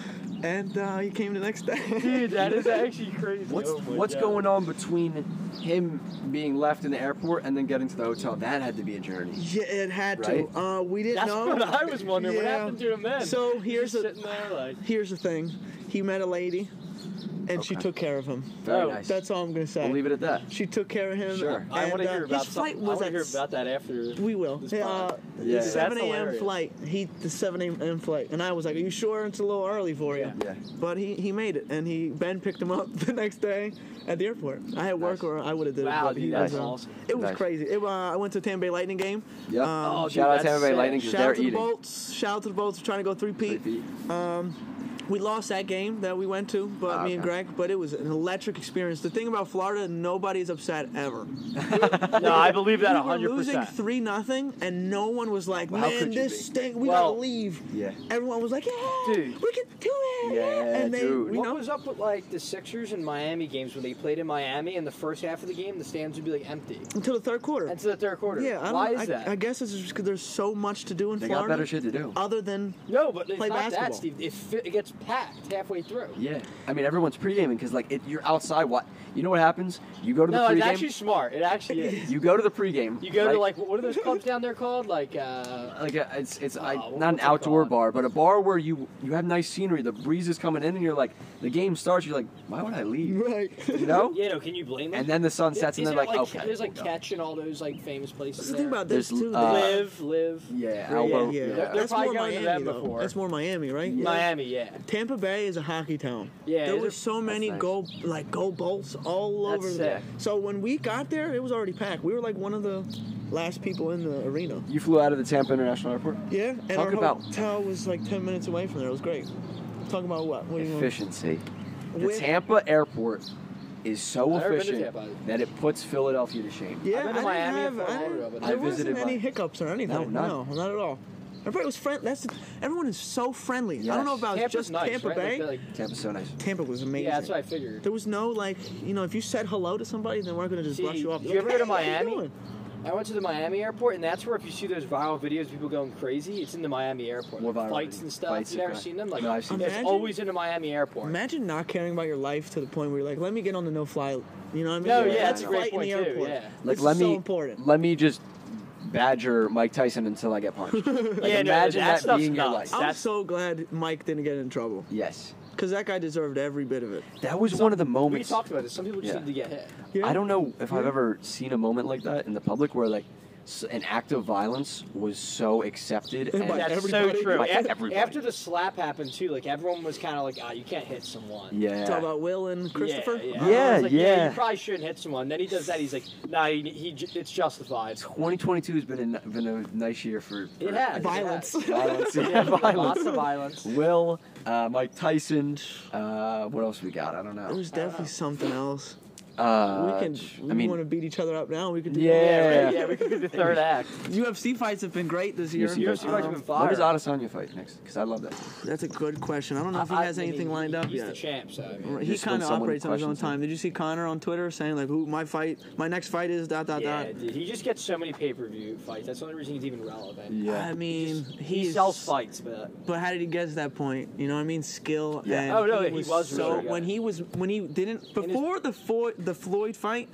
and uh, he came the next day. Dude, that is actually crazy. What's Oh my what's God. going on between him being left in the airport and then getting to the hotel? That had to be a journey. Yeah, it had Right? to. Uh, we didn't That's know. what I was wondering. What Yeah. happened to him then? So He's here's just a sitting there like. here's the thing. He met a lady, and she Okay. took care of him. Very Oh, nice. That's all I'm gonna say. We'll leave it at that. She took care of him. Sure. I want and, to hear uh, about his some, flight I was want to at hear about that after. We will. This Yeah, pod. uh, Yeah. the seven That's a.m. hilarious. flight. He the seven a.m. flight, and I was like, "Are you sure it's a little early for you?" Yeah. Yeah. But he, he made it, and he Ben picked him up the next day at the airport. I had work, Nice. or I would have did Wow, it. But he dude, that's was, uh, awesome. It was Nice. crazy. It, uh, I went to a Tampa Bay Lightning game. Yep. Um, Oh, dude, Shout out to that's Tampa Bay sick. Lightning because Shout they're out to the eating. Bolts. Shout out to the Bolts trying to go three Three peat. feet. Um, we lost that game that we went to, but Ah, me and okay. Greg. But it was an electric experience. The thing about Florida, nobody's upset ever. No, I believe that we one hundred were losing percent. three nothing, and no one was like, Well, how "Man, could you this be? stink. We Well, gotta leave." Yeah. Everyone was like, "Yeah, Dude. we can do it." Yeah, and they, dude. We What know, was up with like the Sixers and Miami games when they played in Miami and the first half of the game the stands would be like empty until the third quarter. until the third quarter? Yeah, I don't, why is I, that? I guess it's just because there's so much to do in They got Florida. better shit to do. Other than no, but it's play not basketball. that, Steve. It, fi- it gets packed halfway through. Yeah. I mean, everyone's pre-gaming because like it, you're outside. What? You know what happens? You go to the No, it's pre-game. actually smart. It actually is. You go to the pre-game. You go right? to like what are those clubs down there called? Like uh, like a, it's it's I, Oh, not an what's it outdoor called? bar, but a bar where you you have nice scenery. The breeze is coming in, and you're like, the game starts. You're like, why would I leave? right. You know? yeah, no, can you blame them? And then the sun sets, and Isn't they're it like, like okay. there's like we'll go. Catch and all those like famous places. That's the there. thing about this There's, too. uh, Live, live. Yeah, yeah, elbow. yeah. They're- they're That's probably more going to Miami them though. before. That's more Miami, right? Yeah. Miami, yeah. Tampa Bay is a hockey town. Yeah, there is were it? so many nice. go like go bolts all That's over. sick. The, so when we got there, it was already packed. We were like one of the last people in the arena. You flew out of the Tampa International Airport. Yeah, and Talk our about- hotel was like ten minutes away from there. It was great. Talk about what? What do you want? Efficiency. The With- Tampa Airport is so I've never been to efficient Tampa. that it puts Philaudelsphia to shame. Yeah, I've been to I Miami didn't and have. Fort I didn't, Lauderdale, but I there visited wasn't any my- hiccups or anything. No, none. no, not at all. Everybody was friendly. That's everyone is so friendly. I don't know Yes. about Tampa's just nice, Tampa right? Bay. Like, like, Tampa's so nice. Tampa was amazing. yeah, that's what I figured. There was no like, you know, if you said hello to somebody, they weren't gonna just See, brush you off. did you ever go to Hey, how you Miami? doing? I went to the Miami airport, and that's where if you see those viral videos of people going crazy, it's in the Miami airport. More Like viral fights videos. and stuff. Fights, you never okay. seen them? Like, No, I've seen it's them. always in the Miami airport. Imagine not caring about your life to the point where you're like, let me get on the no-fly. You know what I mean? No, Like, yeah, let's that's a great fight in point the too. airport. Yeah. Like, This let is me so important. let me just badger Mike Tyson until I get punched. Like, Yeah, no, imagine that that, stuff's being your nuts. life. I'm That's- so glad Mike didn't get in trouble Yes, because that guy deserved every bit of it. that was one of the We moments. talked about this. Some people just Yeah. need to get hit. Yeah. I don't know if I've Yeah. ever seen a moment like that in the public where like s- an act of violence was so accepted. And By That's everybody. so true. By A- everybody. After the slap happened too, like everyone was kind of like, "Ah, you can't hit someone." yeah, Talk about Will and Christopher. Yeah, yeah. Yeah, Everyone's like, yeah. You probably shouldn't hit someone. Then he does that. He's like, "Nah, he, he j- it's justified." twenty twenty-two has been a, been a nice year for, for It has. Violence. It has. violence. Yeah, Yeah, violence. lots of violence. Will, uh, Mike Tyson. Uh, what else we got? I don't It know. was definitely something else. Uh, we can. We I mean, want to beat each other up now. We could do Yeah. Yeah, right, yeah, we could be the third act. that. U F C fights have been great this year. U F C U F C fights Um, have been when fire. does Adesanya fight next? Because I love that. That's a good question. I don't know if he I- has I mean, anything lined he- up he's yet. the champ, so I mean, He Just when kind of someone operates on his own questions him. time. Did you see Connor on Twitter saying like, "Who my fight, my next fight is dot dot yeah, dot." dude, he just gets so many pay-per-view fights. That's the only reason he's even relevant. Yeah. I mean, He he's sells fights, but But how did he get to that point? You know what I mean? Skill. Yeah. And Oh, no, he he was, was so really good. when he was when he didn't In his- before the Floyd the Floyd fight,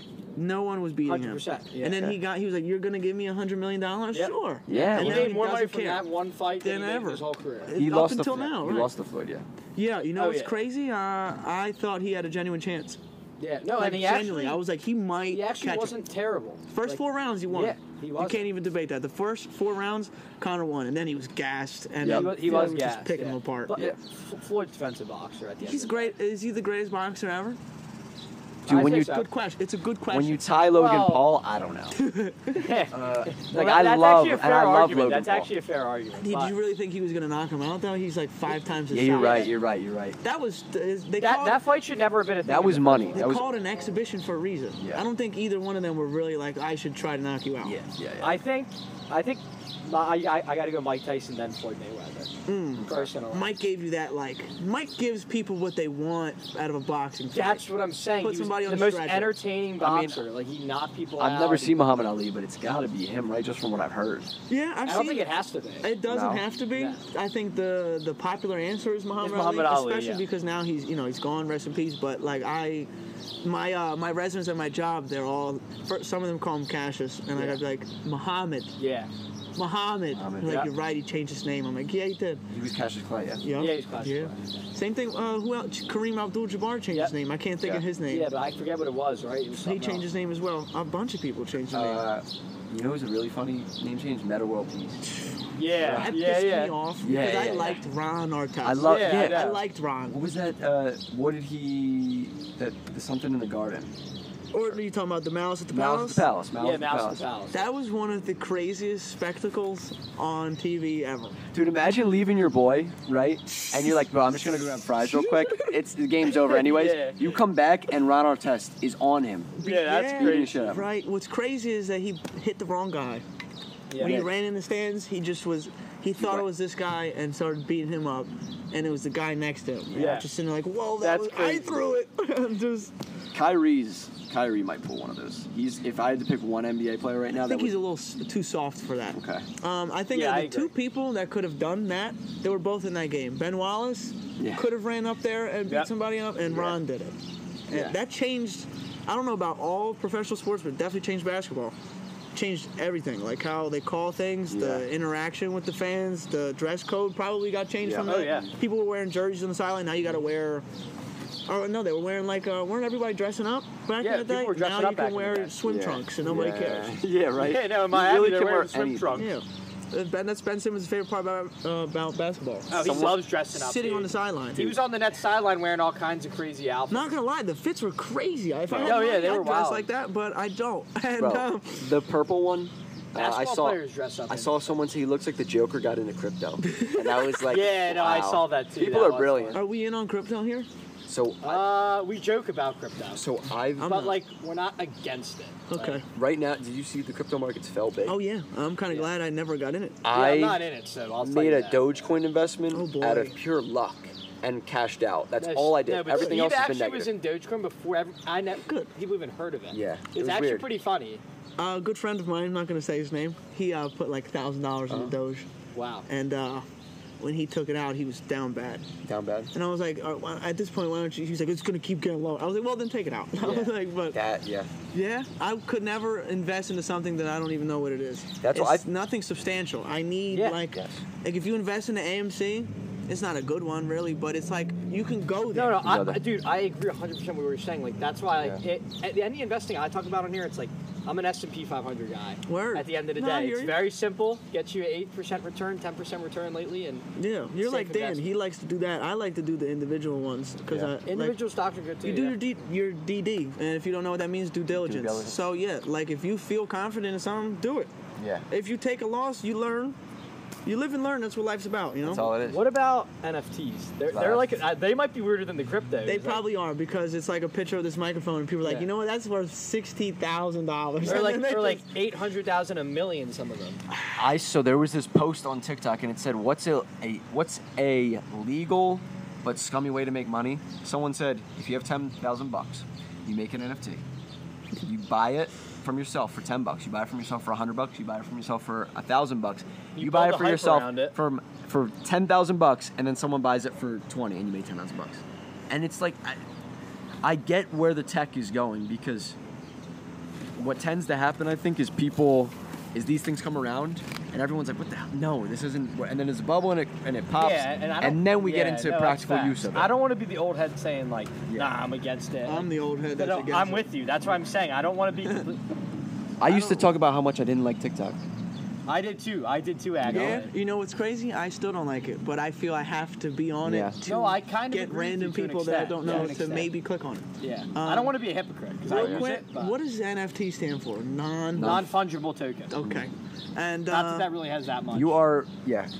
no one was beating one hundred him. percent. Yeah. And then he got he was like, "You're gonna give me a hundred million dollars? Yep. Sure." Yeah. And he now made more money doesn't from care. that one fight than Than he made ever. his whole career. It- He up lost until the, now, He right. lost the Floyd, yeah. Yeah, you know Oh, what's yeah. crazy? Uh, I thought he had a genuine chance. Yeah, no, Like and he genuinely, actually, I was like, he might he actually catch him. wasn't terrible. First Like, four rounds, he won. Yeah, he You was. can't even debate that. The first four rounds, Connor won, and then he was gassed, and Yeah, He then was, he Floyd was was just gassed, picking yeah. him apart. But, Yeah. F- Floyd's defensive boxer at the end. He's of the day. great. Is he the greatest boxer ever? Dude, I when think you so. Good question. It's a good question. when you tie Logan Well- Paul, I don't know. Yeah. Uh, Well, like that- I that's love actually a and fair I love argument. Logan That's Paul. actually a fair argument. Did but you really think he was going to knock him out, though? He's like five times his Yeah, you're size. right. You're right. You're right. That was they that called, that fight should never have been a thing. That in was the money. first they That was called it an exhibition for a reason. Yeah. I don't think either one of them were really like, I should try to knock you out. yeah, yeah, yeah. I think, I think, I, I, I got to go Mike Tyson then Floyd Mayweather. Mm. Personally, Mike gave you that like Mike gives people what they want out of a boxing fight. That's what I'm saying. Puts He was somebody on the a most stretcher. entertaining I mean, boxer. Like he knocked people I've out. never He- seen Muhammad Ali, but it's got to be him, right? Just from what I've heard. Yeah, I've I don't seen think it has to be. It doesn't No. have to be. Yeah. I think the the popular answer is Muhammad, It's Muhammad Ali, Ali, especially yeah. because now he's you know he's gone, rest in peace. But like I, my uh, my residents at my job, they're all for, some of them call him Cassius, and Yeah. I'd be like Muhammad, Yeah. Muhammad. Muhammad, Like yeah. you're right, he changed his name. I'm like, yeah, he did. He was Cassius Clay, yeah. Yeah, Yeah, he's classified. yeah. Same thing. Uh, who else? Kareem Abdul-Jabbar changed Yep. his name. I can't think Yeah. of his name. Yeah, but I forget what it was, right? It was he something changed else. his name as well. A bunch of people changed their name. Uh, you know who's a really funny name change? Meta World Peace. Yeah, That yeah, pissed yeah. me off Yeah, because yeah, I yeah. liked Ron Artest. I love. Yeah, Yeah. I know. I liked Ron. What was that? Uh, what did he? That something in the garden. Or are you talking about the Malice at the Malice Palace? at the Palace. Malice Yeah, at the Mouse Palace. the Palace. That was one of the craziest spectacles on T V ever. Dude, imagine leaving your boy, right? And you're like, bro, I'm just gonna go grab fries real quick. It's the game's over anyways. Yeah. You come back and Ron Artest is on him. Yeah, that's Yeah, Beating the shit out of him. Right. What's crazy is that he hit the wrong guy. Yeah. When he Yeah. ran in the stands, he just was. He thought Right. it was this guy and started beating him up, and it was the guy next to him. And Yeah. I'm just sitting there like, whoa, that That's was. crazy. I threw it. I'm just. Kyrie's Kyrie might pull one of those. He's if I had to pick one N B A player right now, I think that he's a would, little s- too soft for that. okay. Um, I think Yeah, of I the two agree. people that could have done that, they were both in that game. Ben Wallace Yeah. could have ran up there and beat Yep. somebody up, and Yeah. Ron did it. And Yeah. that changed. I don't know about all professional sports, but it definitely changed basketball. Changed everything, like how they call things, the Yeah. interaction with the fans, the dress code probably got changed Yeah. from Oh, that. yeah. People were wearing jerseys on the sideline. Now you got to wear. Oh no, they were wearing like uh, weren't everybody dressing up back Yeah, in the day? people were dressing now up you back can in the wear day. swim Yeah. trunks and nobody yeah. cares. Yeah, right. Yeah, no, in You Miami really they're can wearing wear swim anything. trunks. Yeah. Uh, Ben, that's Ben Simmons' favorite part about uh, about basketball. Oh, he Someone- loves dressing up. Sitting dude. on the sideline. He was on the Nets sideline wearing all kinds of crazy outfits. Not gonna lie, the fits were crazy. If I had Oh, yeah, money, they I'd were dress wild. like that, but I don't. And, Bro, um, the purple one. Uh, I Basketball saw. players dress up. I in- saw someone say he looks like the Joker got into crypto, and I was like, Yeah, no, I wow. saw that too. People That are was brilliant. are we in on crypto here? So, I, Uh, we joke about crypto, so I've I'm but not. like we're not against it. Okay. Like, right now. Did you see the crypto markets fell big? Oh yeah, I'm kind of Yeah. glad I never got in it. yeah, I I'm not in it, so I'll tell made you a that. Dogecoin investment Oh, boy. out of pure luck and cashed out. That's No, all I did. no, but Everything Steve else has actually been was negative. in Dogecoin before ever, I ne- Good. people even heard of it. Yeah, it it's was actually weird. pretty funny. Uh, a good friend of mine, I'm not gonna say his name. He uh, put like thousand dollars Uh-huh. in the Doge, Wow. and uh, when he took it out, he was down bad. Down bad. And I was like, uh, why- at this point, why don't you? He's like, it's gonna keep getting lower. I was like, well, then take it out. I was Yeah. like, but That yeah. yeah, I could never invest into something that I don't even know what it is. That's it's what I- nothing substantial. I need Yeah. like, Yes. like if you invest in the A M C, it's not a good one really, but it's like you can go there. No, no, I, No, that- dude, I agree one hundred percent with what you were saying. Like, that's why, like, Yeah. it, at the any investing I talk about on here, it's like, I'm an S and P five hundred guy. Word. At the end of the No, I day, hear it's you. very simple. Gets you an eight percent return, ten percent return lately, and Yeah, you're Safe like Dan. investment. He likes to do that. I like to do the individual ones because Yeah. I like, individual stocks are good too. you do yeah. your D, your D D, and if you don't know what that means, due diligence. diligence. So yeah, like if you feel confident in something, do it. Yeah. If you take a loss, you learn. You live and learn. That's what life's about. You know. That's all it is. What about N F Ts? They're, they're Uh, like uh, they might be weirder than the crypto. They probably are because it's like a picture of this microphone, and people are like, Yeah. you know what? That's worth sixty thousand dollars. or like or like eight hundred thousand, a million. Some of them. I so there was this post on TikTok and it said, "What's a, a what's a legal but scummy way to make money?" Someone said, "If you have ten thousand bucks, you make an N F T. You buy it from yourself for ten bucks. You buy it from yourself for a hundred bucks. You buy it from yourself for a thousand bucks. You, You buy build it a for hype yourself around it. for for ten thousand bucks, and then someone buys it for twenty, and you make ten thousand bucks. And it's like, I, I get where the tech is going because what tends to happen, I think, is people, is these things come around and everyone's like, what the hell? No, this isn't. And then there's a bubble and it and it pops. Yeah, and, I don't, then we get yeah, into no, that's practical facts. use of it. I don't want to be the old head saying like, Yeah. nah, I'm against it. I'm the old head No, that's no, against I'm it. with you. That's what I'm saying. I don't want to be. complete- I used to talk about how much I didn't like TikTok. I did too. I did too, Ag. Yeah, you know what's crazy? I still don't like it, but I feel I have to be on Yeah. it to No, I kind of get agree with random you to an people that I extent. don't Yeah, know to an to extent. maybe click on it. Yeah. Um, I don't want to be a hypocrite because I Real use quick, it. But what does N F T stand for? Non. non-fungible token? Okay. And Not uh, that that really has that much. You are, yeah.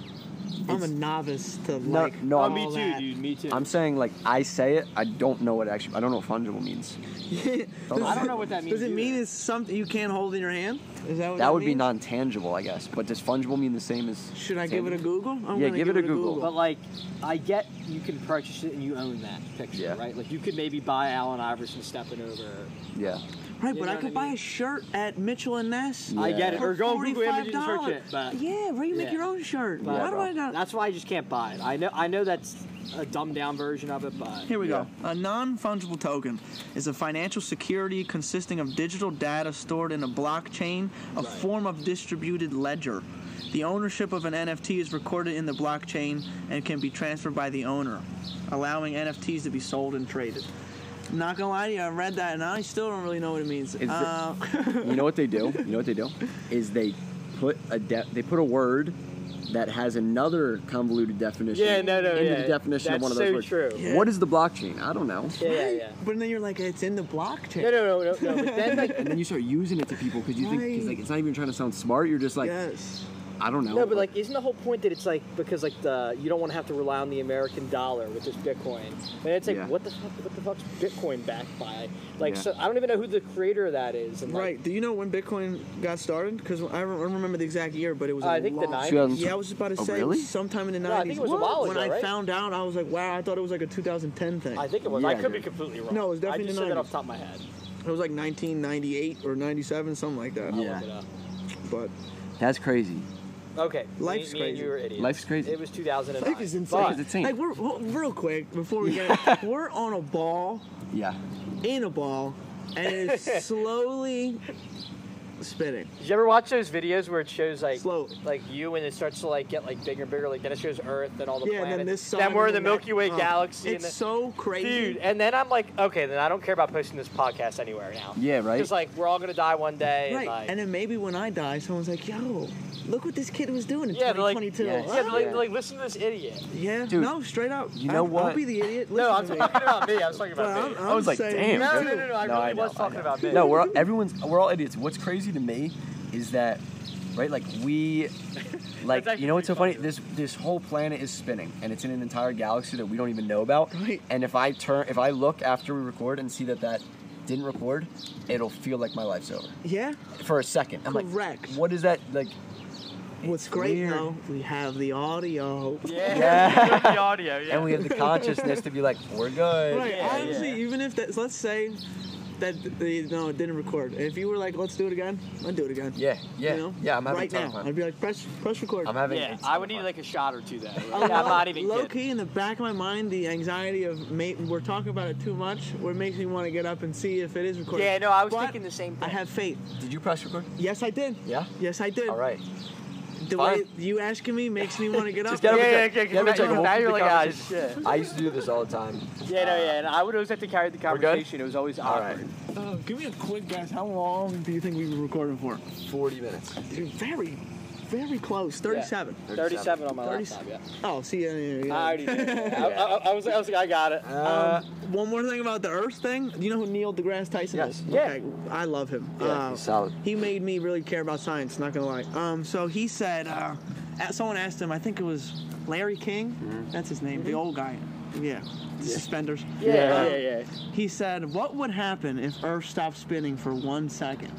I'm a It's- novice to No, like. no, Oh, I'm- me all too, that. dude. Me too. I'm saying like I say it. I don't know what actually. I don't know what fungible means. Does I don't it- know what that means. Does it mean either. it's something you can't hold in your hand? Is that what That would be means? non-tangible, I guess. But does fungible mean the same as? Should I give it a tangible? Google? I'm Yeah, gonna give it a Google. But like, I get you can purchase it and you own that picture, Yeah. right? Like you could maybe buy Allen Iverson stepping over. Yeah. Right, You but know I what could I buy mean? a shirt at Mitchell and Ness. I get it. For Or go on Google Images and search forty-five it. But, Yeah, where you make Yeah. your own shirt. but Why do I not? That's why I just can't buy it. I know. I know that's a dumbed down version of it, but Here we Yeah. go. A non-fungible token is a financial security consisting of digital data stored in a blockchain, a Right. form of distributed ledger. The ownership of an N F T is recorded in the blockchain and can be transferred by the owner, allowing N F Ts to be sold and traded. Not gonna lie to you, I read that and I still don't really know what it means. Is Uh, You know what they do? You know what they do? Is they put a de- they put a word that has another convoluted definition Yeah, no, no, into yeah. the definition of That's one of those so words. true. Yeah. What is the blockchain? I don't know. yeah, yeah, yeah. but then you're like, it's in the blockchain. No, no, no, no, no. But then like, And then you start using it to people because you think because Right. like it's not even trying to sound smart. You're just like yes. I don't know. no, but like, isn't the whole point that it's like because like the you don't want to have to rely on the American dollar with this Bitcoin? And it's like, Yeah. what the fuck? What the fuck's Bitcoin backed by? Like, Yeah. so I don't even know who the creator of that is. And like, Right. Do you know when Bitcoin got started? Because I don't remember the exact year, but it was. a I think the long- nineties. two thousand Yeah, I was just about to Oh, say really? sometime in the No, I nineties. think it was a while when ago, I right? found out, I was like, wow, I thought it was like a two thousand ten thing. I think it was. I Yeah, could be dude. completely wrong. No, it was definitely I just the said that off nineties. the top of my head. It was like nineteen ninety-eight or ninety-seven, something like that. I'll Yeah. look it up. But That's crazy. Okay. Life's me, me and crazy. you were idiots. Life's crazy. It was two thousand nine. life is insane. Life is insane. Like we're well, real quick before we get it, we're on a ball, Yeah. in a ball, and it's slowly spinning. Did you ever watch those videos where it shows like Slowly. like you and it starts to like get like bigger and bigger? Like then it shows Earth and all the Yeah, and planets. then this Then side we're and in the then Milky Way that- oh, galaxy. and It's then, so crazy. dude, and then I'm like, okay, then I don't care about posting this podcast anywhere now. Yeah. Right. Because like we're all gonna die one day. Right. And, like, And then maybe when I die, someone's like, yo, look what this kid was doing in yeah, they're like, twenty twenty-two. Yes. yeah, they're like, Yeah. they're like, listen to this idiot. Yeah, Dude, no, straight up. you know I'll, what? I'll be the idiot. No, I'm Listen to me. talking about me. I was talking But about I'm, me. I'm I was like, saying damn. you No, too. no, no, no. I No, really I know, was talking I know. about me. No, we're everyone's we're all idiots. What's crazy to me is that, right? Like we, like actually you know what's so funny? pretty This this whole planet is spinning, and it's in an entire galaxy that we don't even know about. Right. And if I turn, if I look after we record and see that that didn't record, it'll feel like my life's over Yeah. for a second. I'm Correct. like, what is that like? What's It's great weird. though, we have the audio. Yeah. Yeah. the audio. Yeah. And we have the consciousness to be like, we're good. Right. Yeah, Honestly, yeah. even if that, let's say that the, no, it didn't record. If you were like, let's do it again, I'd do it again. Yeah, yeah, You know? yeah. I'm having right a ton now. of fun. I'd be like, press, press record. I'm having. Yeah, it's I would ton need of like a shot or two though. Uh, Like, I'm not even low kidding. key in the back of my mind, the anxiety of ma- we're talking about it too much, where it makes me want to get up and see if it is recorded. Yeah, no, I was But thinking the same thing. I have faith. fun. Did you press record? Yes, I did. Yeah. Yes, I did. All right. The Fine. way you asking me makes me want to get up. Just get up Yeah, and yeah, check. yeah, Get up and check. now- We'll now keep you're the like, ah, conversation. shit. I used to do this all the time. Yeah, no, yeah, and I would always have to carry the We're good? conversation. It was always All awkward. right. Uh, give me a quick guess. How long do you think we were recording for? Forty minutes. Dude, very, very close. thirty-seven. thirty-seven on my thirty laptop. Yeah. Oh, see, yeah, yeah, yeah. I already did. I, I, I was, I was like, I got it. Uh, Um, one more thing about the Earth thing. Do you know who Neil deGrasse Tyson Yes. is? Yeah. Okay, I love him. yeah, Uh, he's solid. he made me really care about science. Not gonna lie. Um, so he said, uh, a- someone asked him. I think it was Larry King. Mm-hmm. That's his name. The old guy. Yeah. Suspenders. Yeah, Yeah. yeah, yeah. He said, "What would happen if Earth stopped spinning for one second?"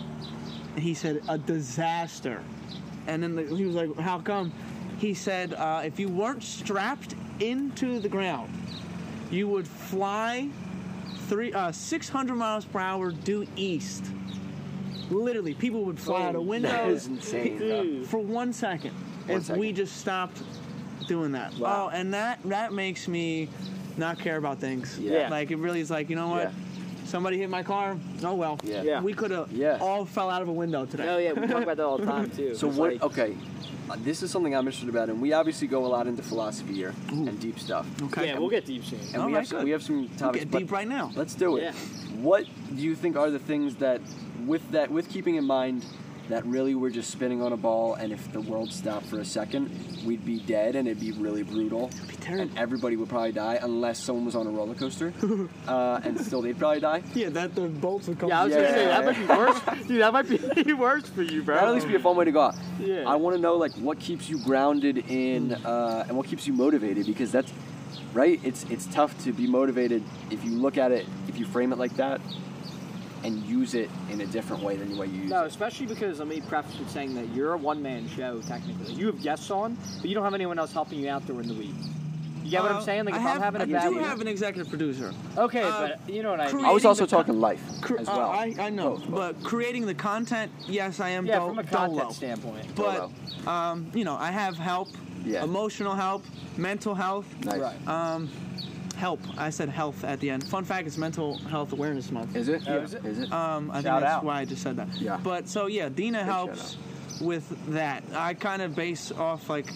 And he said, "A disaster." And then the, he was like, "How come?" He said, uh, "If you weren't strapped into the ground, you would fly three, uh, six hundred miles per hour due east. Literally, people would fly out of That windows is insane. bro. for one second One if we second. just stopped doing that." Wow. Oh, and that that makes me not care about things. Yeah. Like it really is like, you know what? Yeah. Somebody hit my car. Oh well. Yeah. Yeah. We could have Yeah. all fell out of a window today. Oh yeah, we talk about that all the time too. So It's what? like- Okay, uh, this is something I'm interested about, and we obviously go a lot into philosophy here and deep stuff. Okay. Yeah, we'll get deep soon. And All we right, have some, good. we have some We'll topics. get but deep right now. Let's do it. Yeah. What do you think are the things that, with that, with keeping in mind that really we're just spinning on a ball, and if the world stopped for a second, we'd be dead, and it'd be really brutal. It'd be terrible. And everybody would probably die, unless someone was on a roller coaster, uh, and still they'd probably die. Yeah, that the bolts would come. Yeah, I was Yeah. gonna say that might be worse. Dude, that might be worse for you, bro. That'd at least be a fun way to go out. Yeah. I want to know like what keeps you grounded in, uh, and what keeps you motivated, because that's right. It's it's tough to be motivated if you look at it, if you frame it like that, and use it in a different way than the way you use No, it. especially because let me preface with saying that you're a one-man show technically. You have guests on, but you don't have anyone else helping you out during the week. You get what I'm saying? Like I if have, I'm having a I bad do week. have an executive producer. Okay, Uh, but you know what I mean. I was creating also the co- talking life Cr- as uh, well. I, I know, Both. but creating the content, yes, I am. Yeah, do- from a content dolo. standpoint. But um, you know, I have help, Yeah. emotional help, mental health, Nice. Right. um, help. I said health at the end. Fun fact: it's Mental Health Awareness Month. Is it? Oh, is it? Is it? Um, I Shout think that's out. why I just said that. Yeah. But so yeah, Dina Big helps with that. I kind of base off like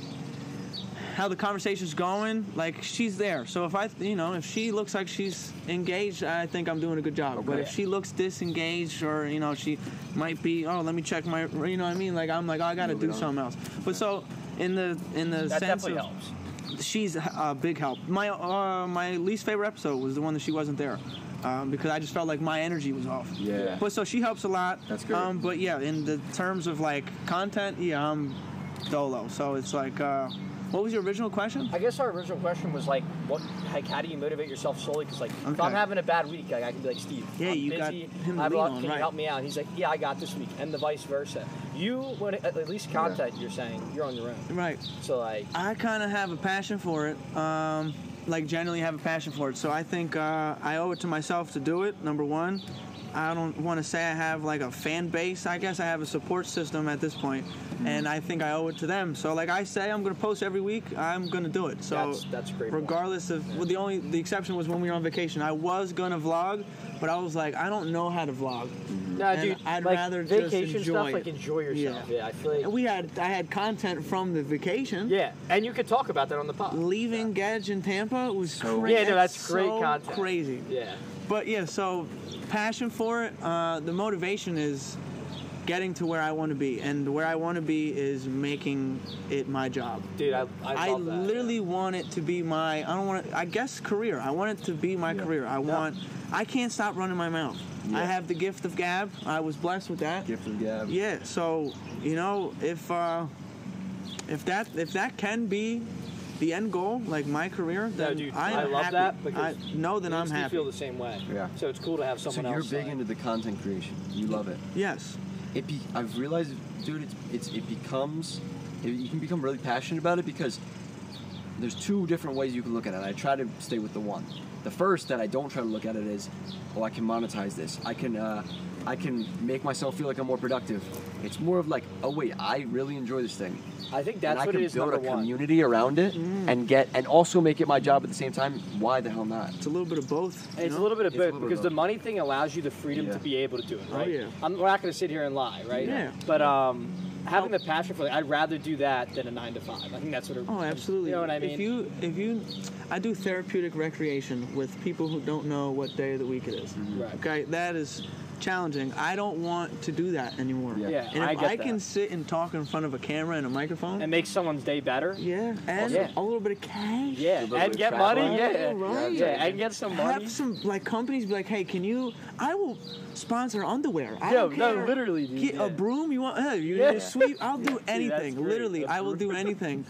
how the conversation's going. Like she's there. So if I, you know, if she looks like she's engaged, I think I'm doing a good job. But Okay. if she looks disengaged, or you know, she might be, oh, let me check my, you know what I mean? Like I'm like, oh, I got to do Moving on. something else. But so in the in the That sense definitely of, helps. she's a big help. My uh, my least favorite episode was the one that she wasn't there, um, because I just felt like my energy was off. Yeah. But so she helps a lot. That's great. Um, but yeah, in the terms of like content, yeah, I'm dolo. So it's like, uh, what was your original question? I guess our original question was like, what, like, how do you motivate yourself slowly? Because like, if Okay. I'm having a bad week, like, I can be like, Steve, Yeah, I'm you busy. got him to I have a lean lot- on, Can you right. help me out? And he's like, yeah, I got this week, and the vice versa. You, when it, at least content, you're saying you're on your own. Right. So like, I kind of have a passion for it. Um, like generally have a passion for it. So I think uh, I owe it to myself to do it. Number one. I don't want to say I have like a fan base. I guess I have a support system at this point, and I think I owe it to them. So like I say, I'm going to post every week. I'm going to do it. So That's- that's a great point. regardless of well, the only the exception was when we were on vacation. I was going to vlog, but I was like, I don't know how to vlog. no, And dude, I'd like, rather just vacation enjoy stuff, it. like enjoy yourself. Yeah, I feel like. And we had I had content from the vacation. Yeah, and you could talk about that on the pod. Leaving Gedge in Tampa was So- crazy. Yeah, no, that's great so content. Crazy. Yeah. But yeah, so passion for it. Uh, the motivation is getting to where I want to be, and where I want to be is making it my job. Dude, I, I I love that. literally want it to be my. I don't want. I guess career. I want it to be my career. I want. I can't stop running my mouth. I have the gift of gab. I was blessed with that. Gift of gab. Yeah. So you know, if uh, if that if that can be the end goal, like my career, then dude, I'm I love happy. that because I know that me and I'm Steve happy. feel the same way. Yeah. So it's cool to have So someone you're else. big like- into the content creation. You love it. Yes. It be, I've realized, dude, it's, it's it becomes, it, you can become really passionate about it because there's two different ways you can look at it. I try to stay with the one. The first that I don't try to look at it is, oh, I can monetize this. I can, uh, I can make myself feel like I'm more productive. It's more of like, oh wait, I really enjoy this thing. I think And that's I what can it is. build Number a one. community around it and get, and also make it my job at the same time. Why the hell not? It's a little bit of both. And you it's a know? little bit of It's a both little bit because of the both. money thing allows you the freedom Yeah. to be able to do it, right? Oh, yeah. I'm, we're not going to sit here and lie, right? Yeah. But um, having the passion for it, I'd rather do that than a nine to five. I think that's what. It, Oh, absolutely. You know what I mean? If you, if you, I do therapeutic recreation with people who don't know what day of the week it is. Right. Okay, that is challenging. I don't want to do that anymore. Yeah. Yeah, And I if get I that. can sit and talk in front of a camera and a microphone, and make someone's day better. yeah, and Yeah. a little bit of cash. Yeah, little and bit get of money. travel. Yeah, Right. yeah, and get some money. Have some like companies be like, hey, can you? I will sponsor underwear. I Yo, don't no, care. literally, dude, Get yeah. a broom. You want? Hey, you Yeah. need a sweep? I'll do that's anything. great. Literally, A I will do broom. anything.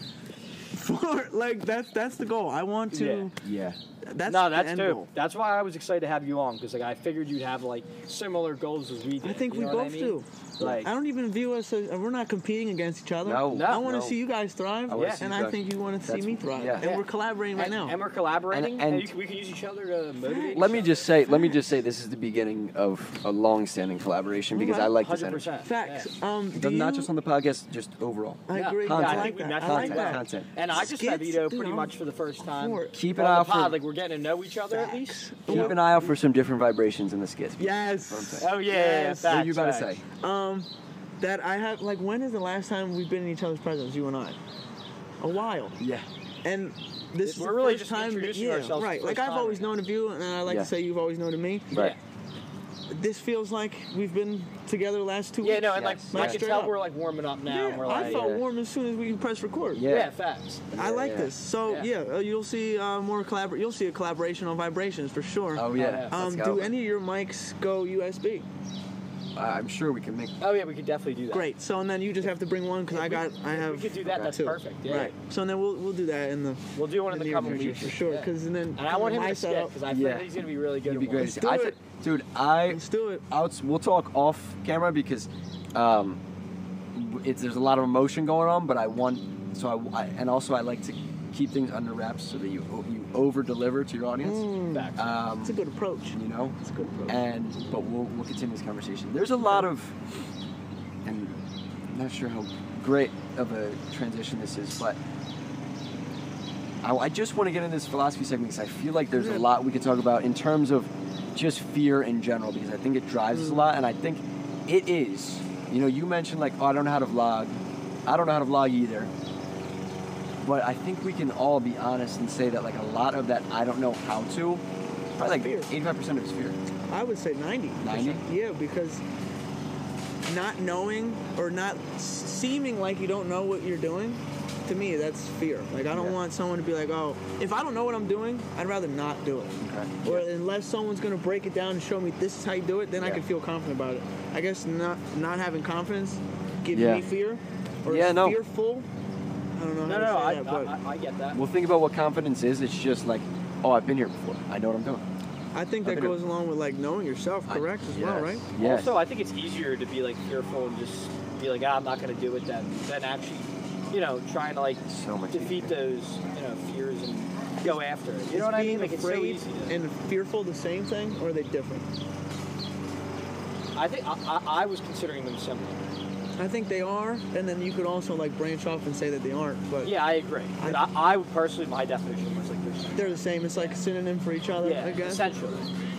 For like that's that's the goal. I want to. Yeah. That's no, the that's end dope. goal. That's why I was excited to have you on because like I figured you'd have like similar goals as we did. I think you we know what both I mean? do. Like, I don't even view us as we're not competing against each other. No, No. I want to no. see you guys thrive, I wanna Yeah. see and you I guys- think you want to see that's- me thrive. yeah. And Yeah. we're collaborating right and, now. and we're collaborating, And- and, and- you, can- we can use each other to motivate. Let each me other. just say, let me just say, this is the beginning of a long-standing collaboration because I like this one hundred energy. percent. Facts. Yeah. Um, do Not you- just on the podcast, just overall. I Yeah. agree. Yeah, Content. I I like think we that. met I for like that. that. Content. And I just met Skits, Vito dude, pretty I'm much for the first time. for it. Keep on an eye the out for- pod, like we're getting to know each other at least. Facts. Keep an eye out for some different vibrations in the skits. Yes. Oh yeah, Yes. yeah, What are you about facts, to facts. say? Um, that I have like when is the last time we've been in each other's presence, you and I? A while. Yeah. And this is We're the really first just time. introducing yeah, ourselves for right. the Like first I've time always right known of you, and I like Yeah. to say you've always known of me. Right. this feels like we've been together the last two Yeah, weeks. no, and like Yes, I yes. can Straight tell up. we're like warming up now. Yeah, and we're I like, felt yeah. warm as soon as we pressed record. Yeah. yeah, facts. I like yeah. this. So Yeah. yeah, uh, you'll see uh, more collabor. You'll see a collaboration on Vibrations for sure. Oh yeah. yeah. um, Let's go. do any of your mics go U S B? I'm sure we can make. Oh yeah, we could definitely do that. Great. So and then you just have to bring one because I got I have. We could do that. That's two. perfect. Yeah. Right. So then we'll we'll do that in the We'll do one in the near coming future weeks for sure. Yeah. Because then And I want him my to skip setup- because I Yeah. think he's gonna be really good. You'd be at great. one. Let's do I it. th- dude, I. Let's do it. Outs, we'll talk off camera because um, it's there's a lot of emotion going on, but I want so I, I and also I like to keep things under wraps so that you you over deliver to your audience. Mm, Facts. Um, That's a good approach. you know, That's a good approach. and but we'll we'll continue this conversation. There's a lot of, and I'm not sure how great of a transition this is, but. I, I just want to get into this philosophy segment because I feel like there's a lot we could talk about in terms of just fear in general because I think it drives us a lot and I think it is. You know, you mentioned like, oh, I don't know how to vlog. I don't know how to vlog either. But I think we can all be honest and say that like a lot of that I don't know how to, probably like Fear. eighty-five percent of it's fear. I would say ninety. ninety? Yeah, because not knowing or not seeming like you don't know what you're doing, to me, that's fear. Like, I don't Yeah. want someone to be like, oh, if I don't know what I'm doing, I'd rather not do it. Okay. Or unless someone's going to break it down and show me this is how you do it, then I Yeah. can feel confident about it. I guess not not having confidence gives Yeah. me fear. Or Yeah, is no. fearful. I don't know No, how no, to say I, that, but I, I, I get that. Well, think about what confidence is. It's just like, oh, I've been here before. I know what I'm doing. I think that I've been- goes along with like knowing yourself, I- correct, as well, yes. right? Yes. Also, I think it's easier to be like fearful and just be like, ah, I'm not going to do it than than actually, you know, trying to like So much defeat easier. those, you know, fears and go after it. You know what I Is mean? being Like it's so afraid easy. To, and fearful the same thing, or are they different? I think I, I, I was considering them similar. I think they are, and then you could also like branch off and say that they aren't, but Yeah, I agree. But I, I would personally, my definition was like they're they're the same. It's like a synonym for each other, yeah, I guess. essentially.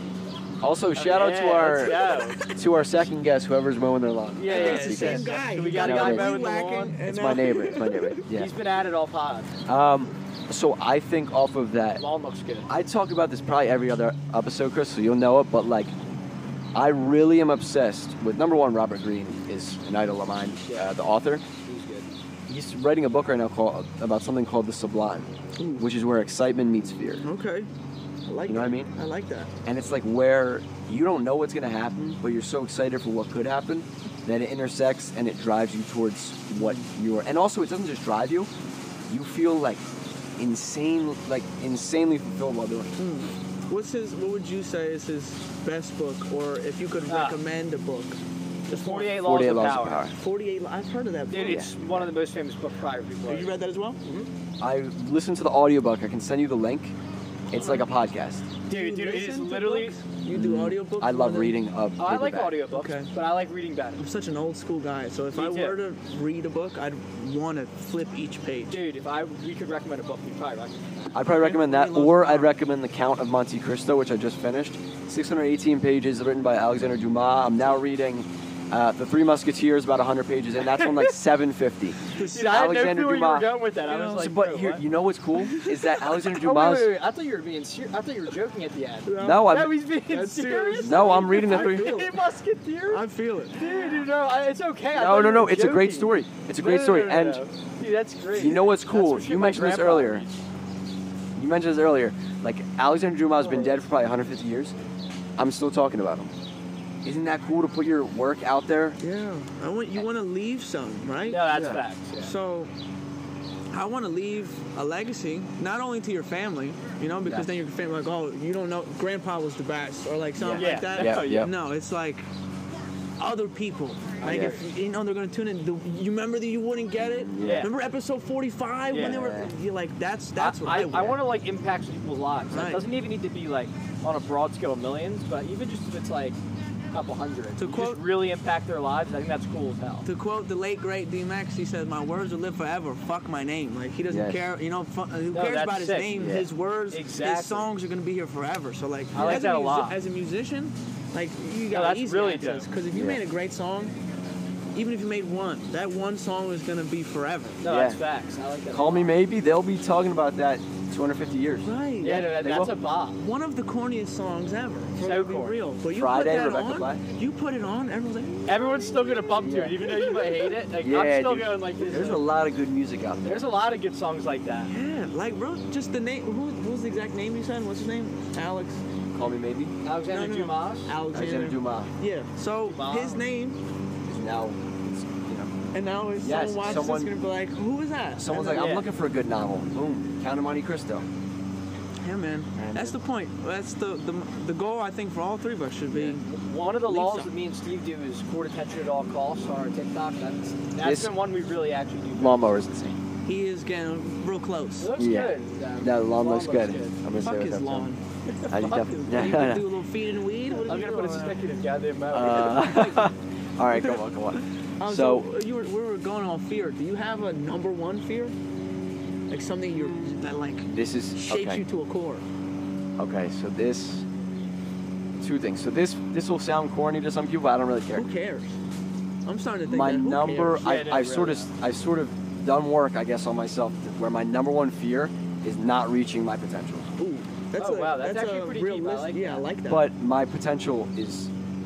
Also, shout out to Yeah, our let's go. to our second guest, whoever's mowing their lawn. Yeah, And yeah, it's the yeah, same yeah. guy. We You got a No, guy it is. mowing the Whacking, lawn. and It's now- my neighbor. It's my neighbor. Yeah. He's been at it all pod. Um, so I think off of that, Lawn looks good. I talk about this probably every other episode, Chris, so you'll know it. But like, I really am obsessed with number one. Robert Greene is an idol of mine. Uh, the author. He's good. He's writing a book right now called about something called the Sublime, Ooh. which is where excitement meets fear. Okay. I like You know that. what I mean? I like that. And it's like where you don't know what's going to happen, but you're so excited for what could happen that it intersects and it drives you towards what you're. And also, it doesn't just drive you; you feel like insane, like insanely fulfilled while doing it. Hmm. What's his? What would you say is his best book, or if you could Ah. recommend a book? The forty-eight Laws, forty-eight of, Laws power. of Power. forty-eight. I've heard of that book. Dude, it's one of the most famous books probably people. Have you read that as well? I listened to the audiobook. I can send you the link. It's like a podcast. Do you Dude, dude, it is listen to literally. books? You do audiobooks? I love more than- reading a Oh, I like paperback. audiobooks, Okay. but I like reading better. I'm such an old school guy, so if Me I too. were to read a book, I'd want to flip each page. Dude, if I we could recommend a book, we'd probably recommend that. I'd probably recommend that, Forty-eight Laws or of I'd Power. recommend The Count of Monte Cristo, which I just finished. six hundred eighteen pages, written by Alexander Dumas. I'm now reading uh, The Three Musketeers, about one hundred pages in. That's on like seven fifty. Dude, I had no Alexander clue where you Dumas. were going with that. I was So, like, So, but bro, here, what? you know what's cool is that Alexander Oh, wait, Dumas. wait, wait. I thought you were being serious. I thought you were joking at the end. No, No, I'm he's being That's serious. serious. no, I'm reading the I three. feel Hey, it. Musketeers? I feel it. Dude, you know, I, it's okay. I No, thought no, you no. were It's a great joking. story. It's a No, great no, story, no, no, and no. Dude, that's great. you know what's That's cool? what shit You my mentioned this grandpa earlier. reads. You mentioned this earlier. Like Alexander Dumas has been dead for probably one hundred fifty years. I'm still talking about him. Isn't that cool to put your work out there? Yeah. I want you want to leave some, right? No, that's Yeah. facts. Yeah. So, I want to leave a legacy, not only to your family, you know, because Yeah. then your family like, oh, you don't know, Grandpa was the best, or like something Yeah. like that. Yeah, yeah. No, it's like other people. Like Yeah. if you know they're gonna tune in. The, you remember that you wouldn't get it? Yeah. Remember episode forty-five when they were? Yeah. You're like, that's that's what I, I, want. I want to like impact people's lives. Right. It doesn't even need to be like on a broad scale of millions, but even just if it's like a couple hundred, To you quote- just really impact their lives. I think that's cool as hell. To quote the late great D M X, he says, "My words will live forever. Fuck my name." Like he doesn't Yes. care, you know. Fu- who No, cares that's about his sick. name? Yeah. His words, Exactly. his songs are gonna be here forever. So like, I like as that a musi- lot. As a musician, like you got that's easy really access dope. because if you Yeah. made a great song, even if you made one, that one song is gonna be forever. No, Yeah. that's facts. I like that. a Call lot. me maybe. They'll be talking about that two hundred fifty years. Right. Yeah, no, that, They that's will. a bop. One of the corniest songs ever. For So to be corny. real. But you Friday, put that Rebecca on. Black. You put it on. Everyone's like, Everyone's still gonna bump to it, even though you might hate it. Like, Yeah, I'm still dude. going like this. There's a lot of good music out there. There's a lot of good songs like that. yeah, like bro, just the name. Who, who's the exact name you said? What's his name? Alex. Call Me Maybe. Alexander No, no, no. Dumas. Alexander. Alexander Dumas Yeah. So Dumas. his name, is now, it's, you know, and now if Yes, someone watches someone- it's gonna be like, who is that? someone's And like, then- I'm Yeah. looking for a good novel. Boom, Count of Monte Cristo. yeah, man. And- That's the point. That's the, the the goal. I think for all three of us should be. One of the Leave laws some. that me and Steve do is court attention at all costs on our TikTok. That's that's This- been one we really actually do. Lawnmower is insane. He is getting real It close. looks Yeah. good. Um, No, the lawn looks good. good. I'm gonna Fuck say his what's up, lawn. I just Fuck def- his You yeah, can yeah. do a little feed and weed. What are I'm you gonna put a doing? stick in his goddamn mouth. Uh, all right, come on, come on. Um, So, so you were, we were going on fear. Do you have a number one fear? Like something you're that like this is shapes okay. you to a core. Okay, so this two things. So this this will sound corny to some people. I don't really care. Who cares? I'm starting to think My that, who number, cares? I, Yeah, no, I've really sort of, not. I've sort of done work, I guess, on myself where my number one fear is not reaching my potential. Ooh, that's Oh, a, wow, that's that's actually a pretty deep. I realistic. like yeah, that. I like that. But my potential is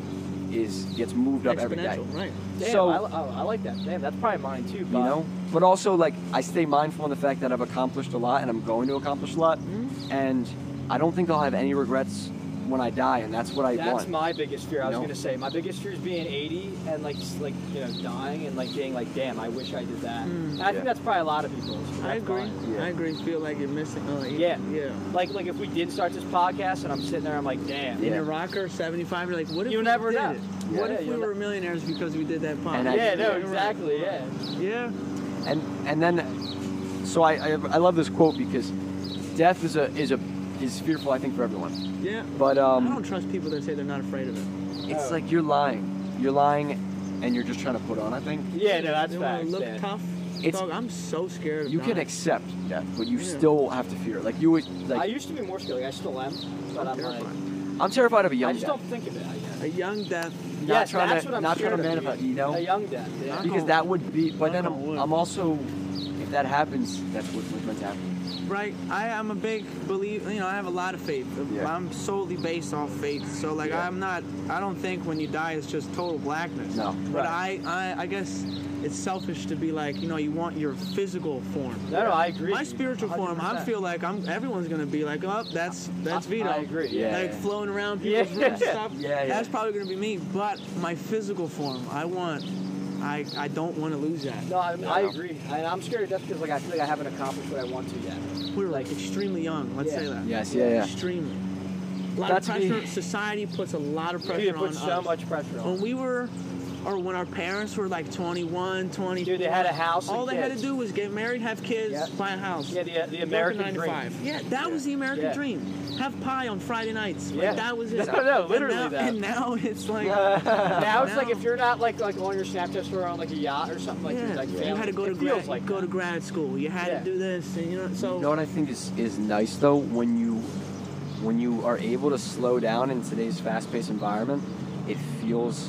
is gets moved up every day. exponential, right? Damn, So- I, oh, I like that. Damn, that's probably mine too. You But know, but also like I stay mindful of the fact that I've accomplished a lot and I'm going to accomplish a lot, Mm-hmm. and I don't think I'll have any regrets when I die, and that's what I that's want. my biggest fear. I was You know? gonna say my biggest fear is being eighty and like s- like you know dying and like being like, damn, I wish I did that. Mm. And I Yeah. think that's probably a lot of people's. I That's agree. mine. Yeah. I agree. Feel like you're missing. Uh, Yeah. yeah. Like like if we did start this podcast and I'm sitting there, I'm like, damn. In Yeah. your rocker, seventy-five. You're like, what if You we never did know. it? Yeah. What Yeah, if we you'll were millionaires because we did that podcast? And I- Yeah, no, Right. exactly. Yeah. Yeah. And and then, so I, I I love this quote because death is a is a is fearful, I think, for everyone. Yeah. But I um, don't trust people that say they're not afraid of it. it's Oh. like you're lying. You're lying, and you're just trying to put on. I think Yeah, no, that's They want facts. to look man. tough. It's- Dog, I'm so scared of you can dying. accept death, but you Yeah. still have to fear. it. Like you would like. I used to be more scared. Like, I still am, but I'm I'm, like, terrified. I'm terrified of a young I just death. don't think of it. I guess. A young death. Not Yes, trying that's to what I'm not trying to scared of, manifest. dude. You know, A young death. Yeah. Knock because on- that would be. But then knock on I'm, wood. I'm also, if that happens, that's what, what's meant to happen. Right. I am a big believer. You know, I have a lot of faith. Yeah. I'm solely based off faith. So like, Yeah. I'm not. I don't think when you die it's just total blackness. No. But I, I, I guess it's selfish to be like, you know, you want your physical form. No, no, I agree. My spiritual one hundred form, I percent. feel like I'm. Everyone's gonna be like, oh, that's that's I- Vito. I agree, yeah. Like floating around Yeah. people's rooms and stuff. Yeah, yeah. That's probably gonna be me. But my physical form, I want. I, I don't want to lose that. No, I, I No. agree. I, I'm scared of death because like I feel like I haven't accomplished what I want to yet. We're like extremely young. Let's Yeah. say that. Yes, yeah, yeah. Extremely. A lot That's of me. pressure. Society puts a lot of pressure Dude, it on puts so us. much pressure on. When we were, or when our parents were like twenty-one, twenty-four. Dude, they had a house and All they had to kids. do was get married, have kids, Yeah. buy a house. Yeah, the the Work a American nine to dream. five. Yeah, that was the American Yeah. dream. Have pie on Friday nights. Like, Yeah. that was it. No, no, And literally now, that. And now it's like. Now it's like Now- if you're not like like on your Snapchat story on like a yacht or something like yeah, like you family, had to go to it feels grad, like go that. to grad school. You had Yeah. to do this, and you know. So You know what I think is, is nice though when you when you are able to slow down in today's fast-paced environment, it feels.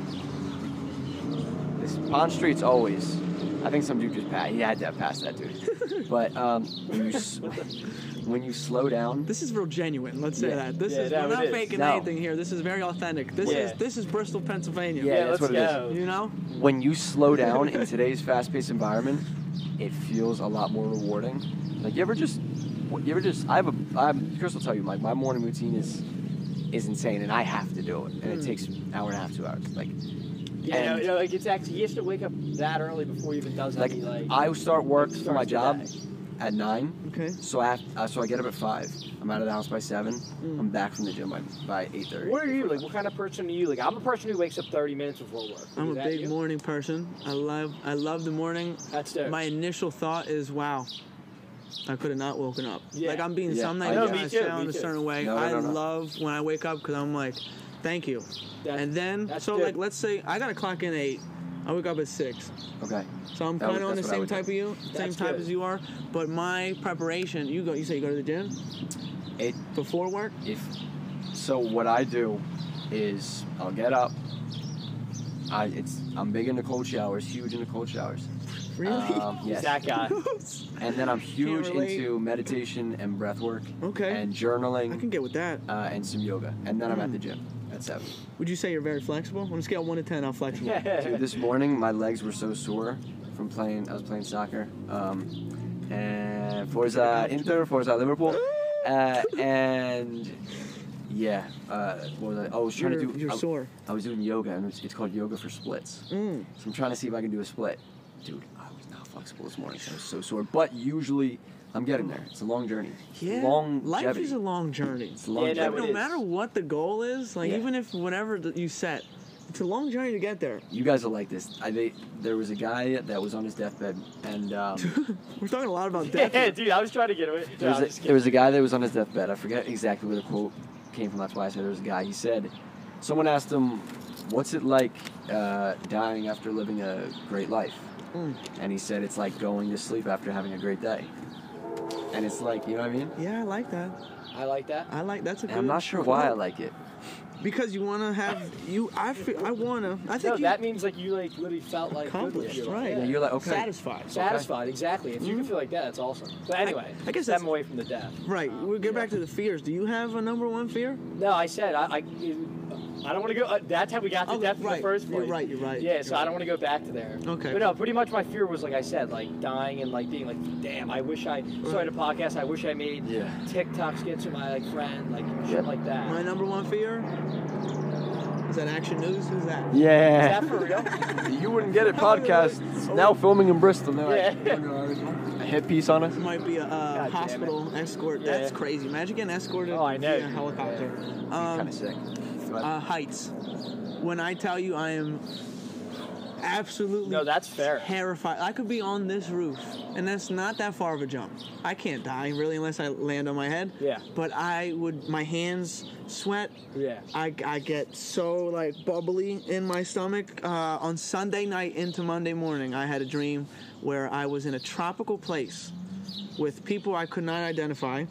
This Pond Street's always. I think some dude just passed. He had to have passed that dude. But um, when you s- when you slow down, this is real genuine. Let's say Yeah. that. This Yeah, is no, we're it not is. faking No. anything here. This is very authentic. This Yeah. is this is Bristol, Pennsylvania. Yeah, Yeah, that's let's what it is. go. You know. when you slow down in today's fast-paced environment, it feels a lot more rewarding. Like you ever just, you ever just, I have a, I'm, Chris will tell you, like my morning routine is, is insane, and I have to do it, and it takes an hour and a half, two hours. Like, Yeah, no, and, no, like it's actually he has to wake up that early before he even does like any like. I start work like, for my starts job today. at nine, Okay. so I have, uh, so I get up at five. I'm out of the house by seven. Mm. I'm back from the gym by, by eight thirty. What are you like? What kind of person are you? Like I'm a person who wakes up thirty minutes before work. I'm Is a that big you? morning person. I love I love the morning. That's dope. My initial thought is, wow, I could have not woken up. Yeah. Like I'm being Yeah. some I nights know, I me too, sound me a too. certain way. No, no, I no, no. love when I wake up because I'm like, thank you. That's- And then that's so good. like let's say I gotta clock in at eight. I wake up at six. Okay. So I'm That kind would- of on the that's what I same would do. type of you, same That's type good. as you are. But my preparation, you go. You say you go to the gym It before work. if so what I do is I'll get up. I it's I'm big into cold showers, huge into cold showers. Really? Um, He's yes. that guy. And then I'm huge relate. into meditation and breath work. Okay. And journaling. I can get with that. uh, and some yoga. And then I'm Mm. at the gym at seven. Would you say you're very flexible? On a scale of one to ten, how flexible? Dude, this morning my legs were so sore from playing. I was playing soccer. Um, and Forza Inter, Forza Liverpool, uh, and yeah. Uh, what was I? I was trying You're, to do. you're I, sore. I was doing yoga, and it's, it's called yoga for splits. Mm. So I'm trying to see if I can do a split. Dude, I was not flexible this morning. So I was so sore. But usually, I'm getting there. It's a long journey. It's Yeah. long Life is a long journey. It's a long Yeah, no, Like, journey. it no is. matter what the goal is, like Yeah. even if whatever that you set, it's a long journey to get there. You guys will like this. I they, there was a guy that was on his deathbed, and um, We're talking a lot about death. Yeah, here. dude, I was trying to get away. there, No, I'm was just a, kidding. there was a guy that was on his deathbed. I forget exactly where the quote came from. That's why I said there was a guy. He said, someone asked him, "What's it like uh, dying after living a great life?" Mm. And he said, "It's like going to sleep after having a great day." And it's like, you know what I mean? Yeah, I like that. I like that. I like that's a good. And I'm not sure why I like it. Because you want to have you. I feel, I want to. I think No, you that means like you like literally felt like good with accomplished, your life. right? Yeah, you're like, okay. satisfied. Satisfied, exactly. If you can Mhm. feel like that, that's awesome. But anyway, I guess step that's- away from the death. Right. We'll get back to the fears. Do you have a number one fear? No, I said I. I I don't want to go. Uh, that's how we got to Oh, death in right. the first place. You're right, you're right, Yeah, you're so I don't want to go back to there. Okay. But no, pretty much my fear was like I said, like dying and like being like, damn, I wish I started a podcast. I wish I made Yeah. TikTok skits with my like friend, like shit Yeah. like that. My number one fear is that Action News. Who's that? Is Yeah. that for real? You Wouldn't Get It podcast. It's now filming in Bristol. Now Yeah. a hit piece on us. It might be a uh, damn it. hospital escort. Yeah. That's crazy. Imagine getting escorted Oh, I know. via a helicopter. Kind Um, of sick. But uh, heights. When I tell you I am absolutely No, that's fair. terrified. I could be on this roof, and that's not that far of a jump. I can't die really unless I land on my head. Yeah. But I would. My hands sweat. Yeah. I, I get so like bubbly in my stomach. Uh, on Sunday night into Monday morning, I had a dream where I was in a tropical place with people I could not identify,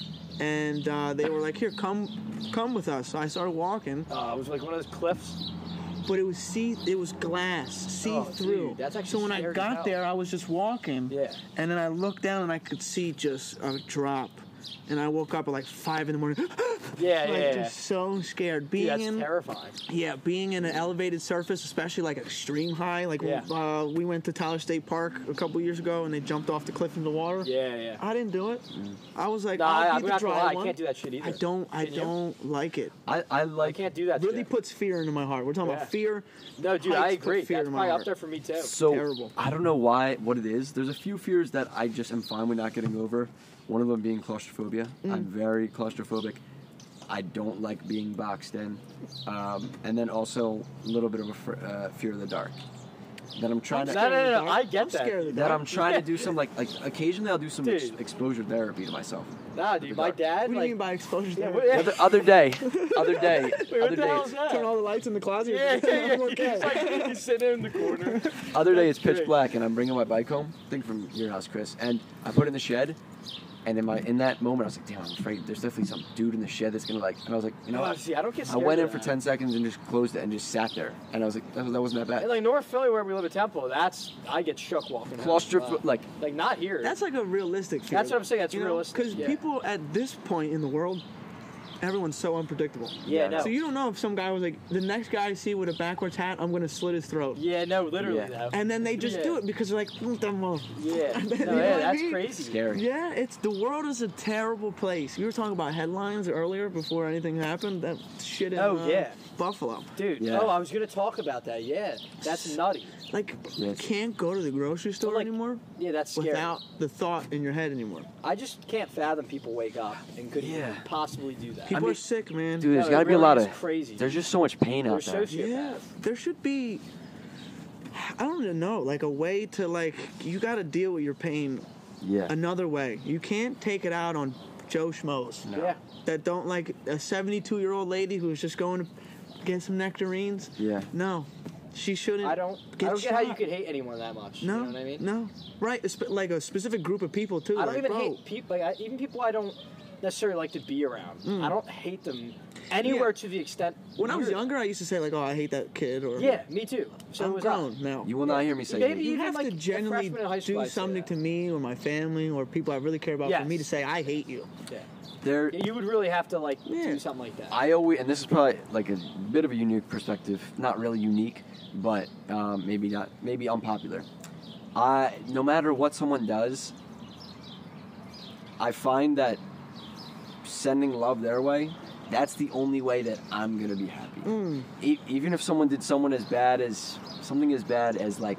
and uh, they were like, "Here, come, come with us." So I started walking, Uh, it was like one of those cliffs. but it was see, it was glass, see Oh, through. dude, that's actually so when I scary as got hell. there, I was just walking, Yeah. and then I looked down and I could see just a drop, and I woke up at like five in the morning. Yeah, like, yeah, yeah. just so scared. Being Dude, that's in terrifying. Yeah, being in an elevated surface, especially like extreme high. Like Yeah. uh, we went to Tyler State Park a couple years ago, and they jumped off the cliff into the water. Yeah, yeah. I didn't do it. I was like, No, I'll I, be I'm the not gonna dry lie. I one. can't do that shit either. I don't. I Can you? don't like it. I, I I like can't do that Really shit. puts fear into my heart. We're talking Yeah. about fear. No, dude, I heights put agree. fear That's in my probably up heart. there for me too. So Terrible. I don't know why, what it is. There's a few fears that I just am fine with not getting over. One of them being claustrophobia. Mm. I'm very claustrophobic. I don't like being boxed in, um, and then also a little bit of a fr- uh, fear of the dark. That I'm trying No, to. no, no, no, dark. I get I'm that. scared of the That dark. I'm trying to do some like like occasionally I'll do some ex- Dude. exposure therapy to myself. Nah, dude, my dad, What do you like, mean by exposure? Yeah, therapy? what- Other, other day, other day, Wait, other what the hell day, is that? Turn all the lights in the closet. Yeah, yeah, yeah. I'm okay. He's like, he's sitting in the corner. other day. It's It's pitch great. black, and I'm bringing my bike home. I think from your house, Chris. And I put it in the shed. And in my in that moment, I was like, "Damn, I'm afraid there's definitely some dude in the shed that's gonna like." And I was like, "You know No, what?" see, I don't get I scared went in of for that. ten seconds and just closed it and just sat there. And I was like, "That, was, that wasn't that And bad." like North Philly, where we live at Temple, that's I get shook walking. home. Claustroph- Uh, like like not here. That's like a realistic fear. That's what I'm saying, that's realistic, Because yeah. people at this point in the world, everyone's so unpredictable. yeah, no. So you don't know if some guy was like, the next guy I see with a backwards hat, I'm gonna slit his throat. yeah, no, literally Yeah. though. And then they just Yeah. do it because they're like, "Mm, that mother-" Yeah, no, You know yeah, what I that's mean? crazy. Scary. Yeah, it's the world is a terrible place. You were talking about headlines earlier before anything happened. That shit in Oh, uh, yeah. Buffalo. Dude, Yeah. oh, I was gonna talk about that. Yeah, that's nutty. Like, Yeah, you it's- can't go to the grocery store like, anymore Yeah, that's scary. without the thought in your head anymore. I just can't fathom people wake up and could Yeah. possibly do that. People mean, are sick, man. dude, there's No, got to it be a really lot is of. crazy. There's just so much pain We're out there. sociopaths. Yeah, there should be. I don't even know, like a way to like you got to deal with your pain Yeah. another way. You can't take it out on Joe Schmoes Yeah. that don't like a seventy-two year old lady who's just going to get some nectarines. Yeah. No, she shouldn't. I don't. Get I don't get how you shot. could hate anyone that much. No, You know what I mean? no, right? a spe- Like a specific group of people too. I don't like, even bro, hate people. Like I, even people I don't necessarily like to be around. Mm. I don't hate them anywhere Yeah. to the extent. When I was you're- younger, I used to say like, "Oh, I hate that kid," or Yeah, me too. So I'm was grown I. now. You will not hear me say Maybe hate. You even have like to a genuinely freshman in high school, do I'd say something that. to me or my family or people I really care about for Yes. me to say I hate you. Yeah. There, Yeah, you would really have to like Yeah. do something like that. I always, and this is probably like a bit of a unique perspective, not really unique, but um, maybe not, maybe unpopular. I, no matter what someone does, I find that sending love their way, that's the only way that I'm gonna be happy. Mm. E- even if someone did someone as bad as something as bad as like,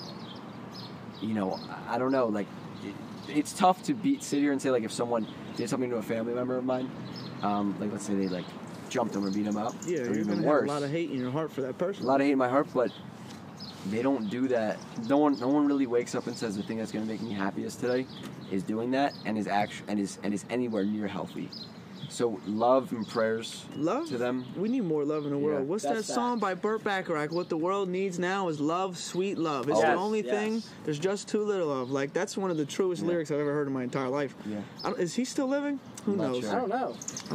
you know, I I don't know, like it, it's tough to be sit here and say like if someone did something to a family member of mine, um, like let's say they like jumped him or beat him up, Yeah, or you're even gonna worse, have a lot of hate in your heart for that a person. lot of hate in my heart, but they don't do that. No one, no one really wakes up and says the thing that's gonna make me happiest today is doing that, and is act and is and is anywhere near healthy. So love and prayers Love to them. We need more love in the world. Yeah. What's That's that song facts. by Burt Bacharach? What the world needs now is love, sweet love. It's Oh. the Yes, only yes. thing. There's just too little of. Like that's one of the truest Yeah. lyrics I've ever heard in my entire life. Yeah. I don't, is he still living? Who I'm not knows? sure. I don't know.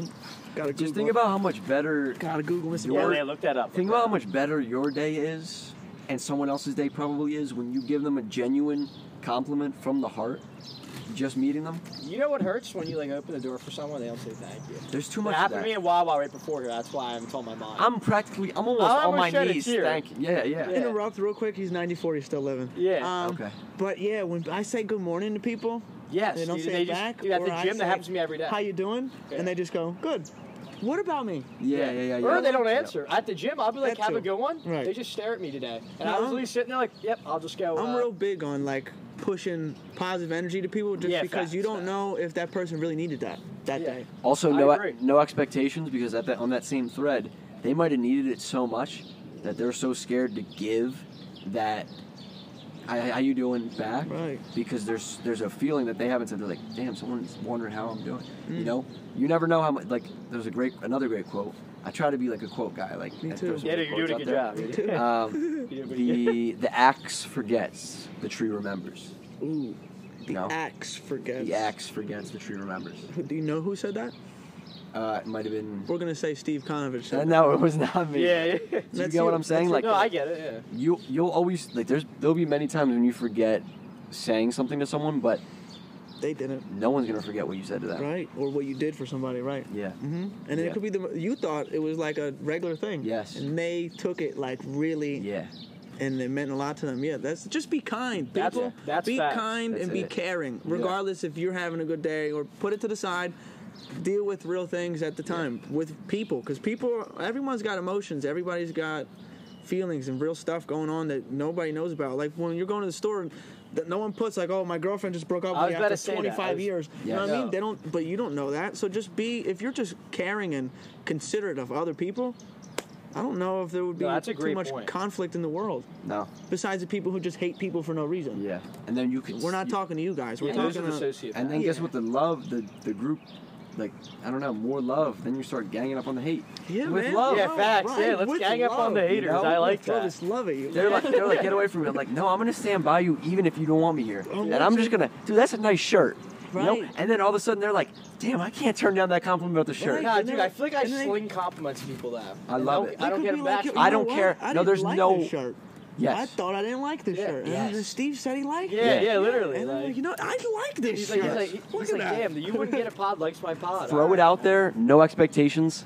Gotta Just Google. think about how much better. Gotta Google Mister Yeah, Burt. they looked that up. Think about how much better your day is, and someone else's day probably is when you give them a genuine compliment from the heart. Just meeting them. You know what hurts when you like open the door for someone they don't say thank you. There's too It much of happened that. to me in Wawa right before here. That's why I haven't told my mom. I'm practically. I'm almost I on my almost shed a knees. tear. Thank you. Yeah, yeah. Yeah. Interrupt real quick. He's ninety-four. He's still living. Yeah. Um, Okay. But yeah, when I say good morning to people, Yes, they don't dude, say they it just, back. dude, at or the I gym, that say, happens to me every day. How you doing? Yeah. And they just go, good. What about me? Yeah, yeah, yeah. yeah. Or they don't answer. At the gym, I'll be like, That have too. a good one. Right. They just stare at me today. And No, I was I'm- really sitting there like, yep, I'll just go. I'm uh, real big on like pushing positive energy to people just Yeah, because facts, you don't facts. know if that person really needed that that Yeah. day. Also, I no agree. no expectations because at that on that same thread, they might have needed it so much that they're so scared to give that. How, how you doing back? Right. Because there's there's a feeling that they haven't said. They're like, damn, someone's wondering how I'm doing. Mm. You know, you never know how much. Like, there's a great another great quote. I try to be like a quote guy. Like, Me I too. throw some Yeah, good dude, you're doing a quotes out good there. job. Me too. Um, You did pretty the the axe forgets, the tree remembers. Ooh, You know, axe forgets. the axe forgets, the tree remembers. Who- Do you know who said that? Uh, it might have been. We're gonna say Steve Konovich said Uh, that. no, it was not me. Yeah, yeah. Do you That's get what you. I'm saying? That's Like, no, I get it. Yeah. you you'll always like. There's there'll be many times when you forget saying something to someone, but They didn't, no one's gonna forget what you said to them. right? Or what you did for somebody, right? Yeah. hmm And then Yeah. it could be the you thought it was like a regular thing. Yes. And they took it like really, Yeah. and it meant a lot to them. Yeah, that's just be kind, That's- people. that's be facts. kind That's and be it. caring, Yeah. regardless if you're having a good day or put it to the side. Deal with real things at the time with people, because people, everyone's got emotions. Everybody's got feelings and real stuff going on that nobody knows about. Like when you're going to the store, that no one puts like, "Oh, my girlfriend just broke up I with was me about after to say that. I twenty-five was- years." You Yeah. know what I mean? No. They don't, but you don't know that. So just be, if you're just caring and considerate of other people, I don't know if there would be No, that's a too great much point. conflict in the world. No. Besides the people who just hate people for no reason. Yeah. And then you can. We're not you- talking to you guys. We're Yeah, those are talking the to. sociopaths. And then guess Yeah. what? The love, the the group, like I don't know, more love. Then you start ganging up on the hate. Yeah, with man. love. Yeah, Oh, facts. right, Yeah, let's with gang up on the love, you haters. know? I like Throw that. this love at you. They're like, they're like, get away from me. I'm like, no, I'm gonna stand by you even if you don't want me here. Oh, And I'm just gonna, dude, that's a nice shirt. You know? Right. And then all of a sudden they're like, damn, I can't turn down that compliment about the shirt. Right. Nah, And dude, then- I feel like I and then- sling compliments to people that. I And love don't- it. I don't They get could them be back. like, I you don't know care. what? I No, didn't there's like no- this shirt. Yes. I thought I didn't like this Yeah. shirt. And Yes. then Steve said he liked Yeah, it. yeah, literally. And then, like, like, you know, I like this he's shirt. like, he's like, he's Look like, at that. damn, you wouldn't get a pod likes my pod. Throw it out there, no expectations,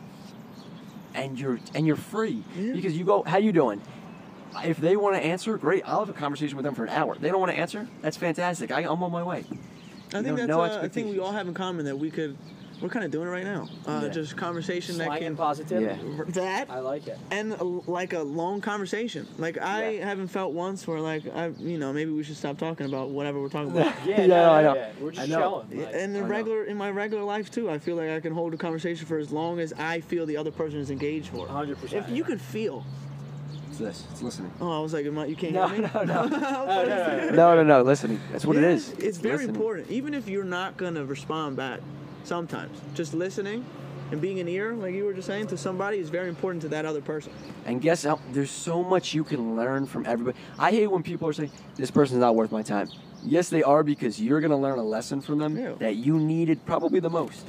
and you're and you're free Yeah. because you go. How you doing? If they want to answer, great. I'll have a conversation with them for an hour. They don't want to answer. That's fantastic. I, I'm on my way. I You think know, that's no uh, I think we expectations. all have in common that we could. We're kind of doing it right now. Uh, Yeah. Just conversation that Slang can and positivity. Yeah. that I like it. and a, like a long conversation. Like I Yeah. haven't felt once where like I, you know, maybe we should stop talking about whatever we're talking about. Yeah, Yeah, no, I know. yeah. We're just I know. chilling. Like, And in I know. regular, in my regular life too, I feel like I can hold a conversation for as long as I feel the other person is engaged for. one hundred percent. If you could feel, It's this. It's listening. oh, I was like, am I, you can't No, hear me? no, no. Oh, no, no, no. No, no, no. Listening. That's what it Yeah, is. It's very listening. important, even if you're not gonna respond back. Sometimes just listening and being an ear, like you were just saying, to somebody is very important to that other person. And guess how? There's so much you can learn from everybody. I hate when people are saying, this person's not worth my time. Yes, they are, because you're going to learn a lesson from them Yeah. that you needed probably the most.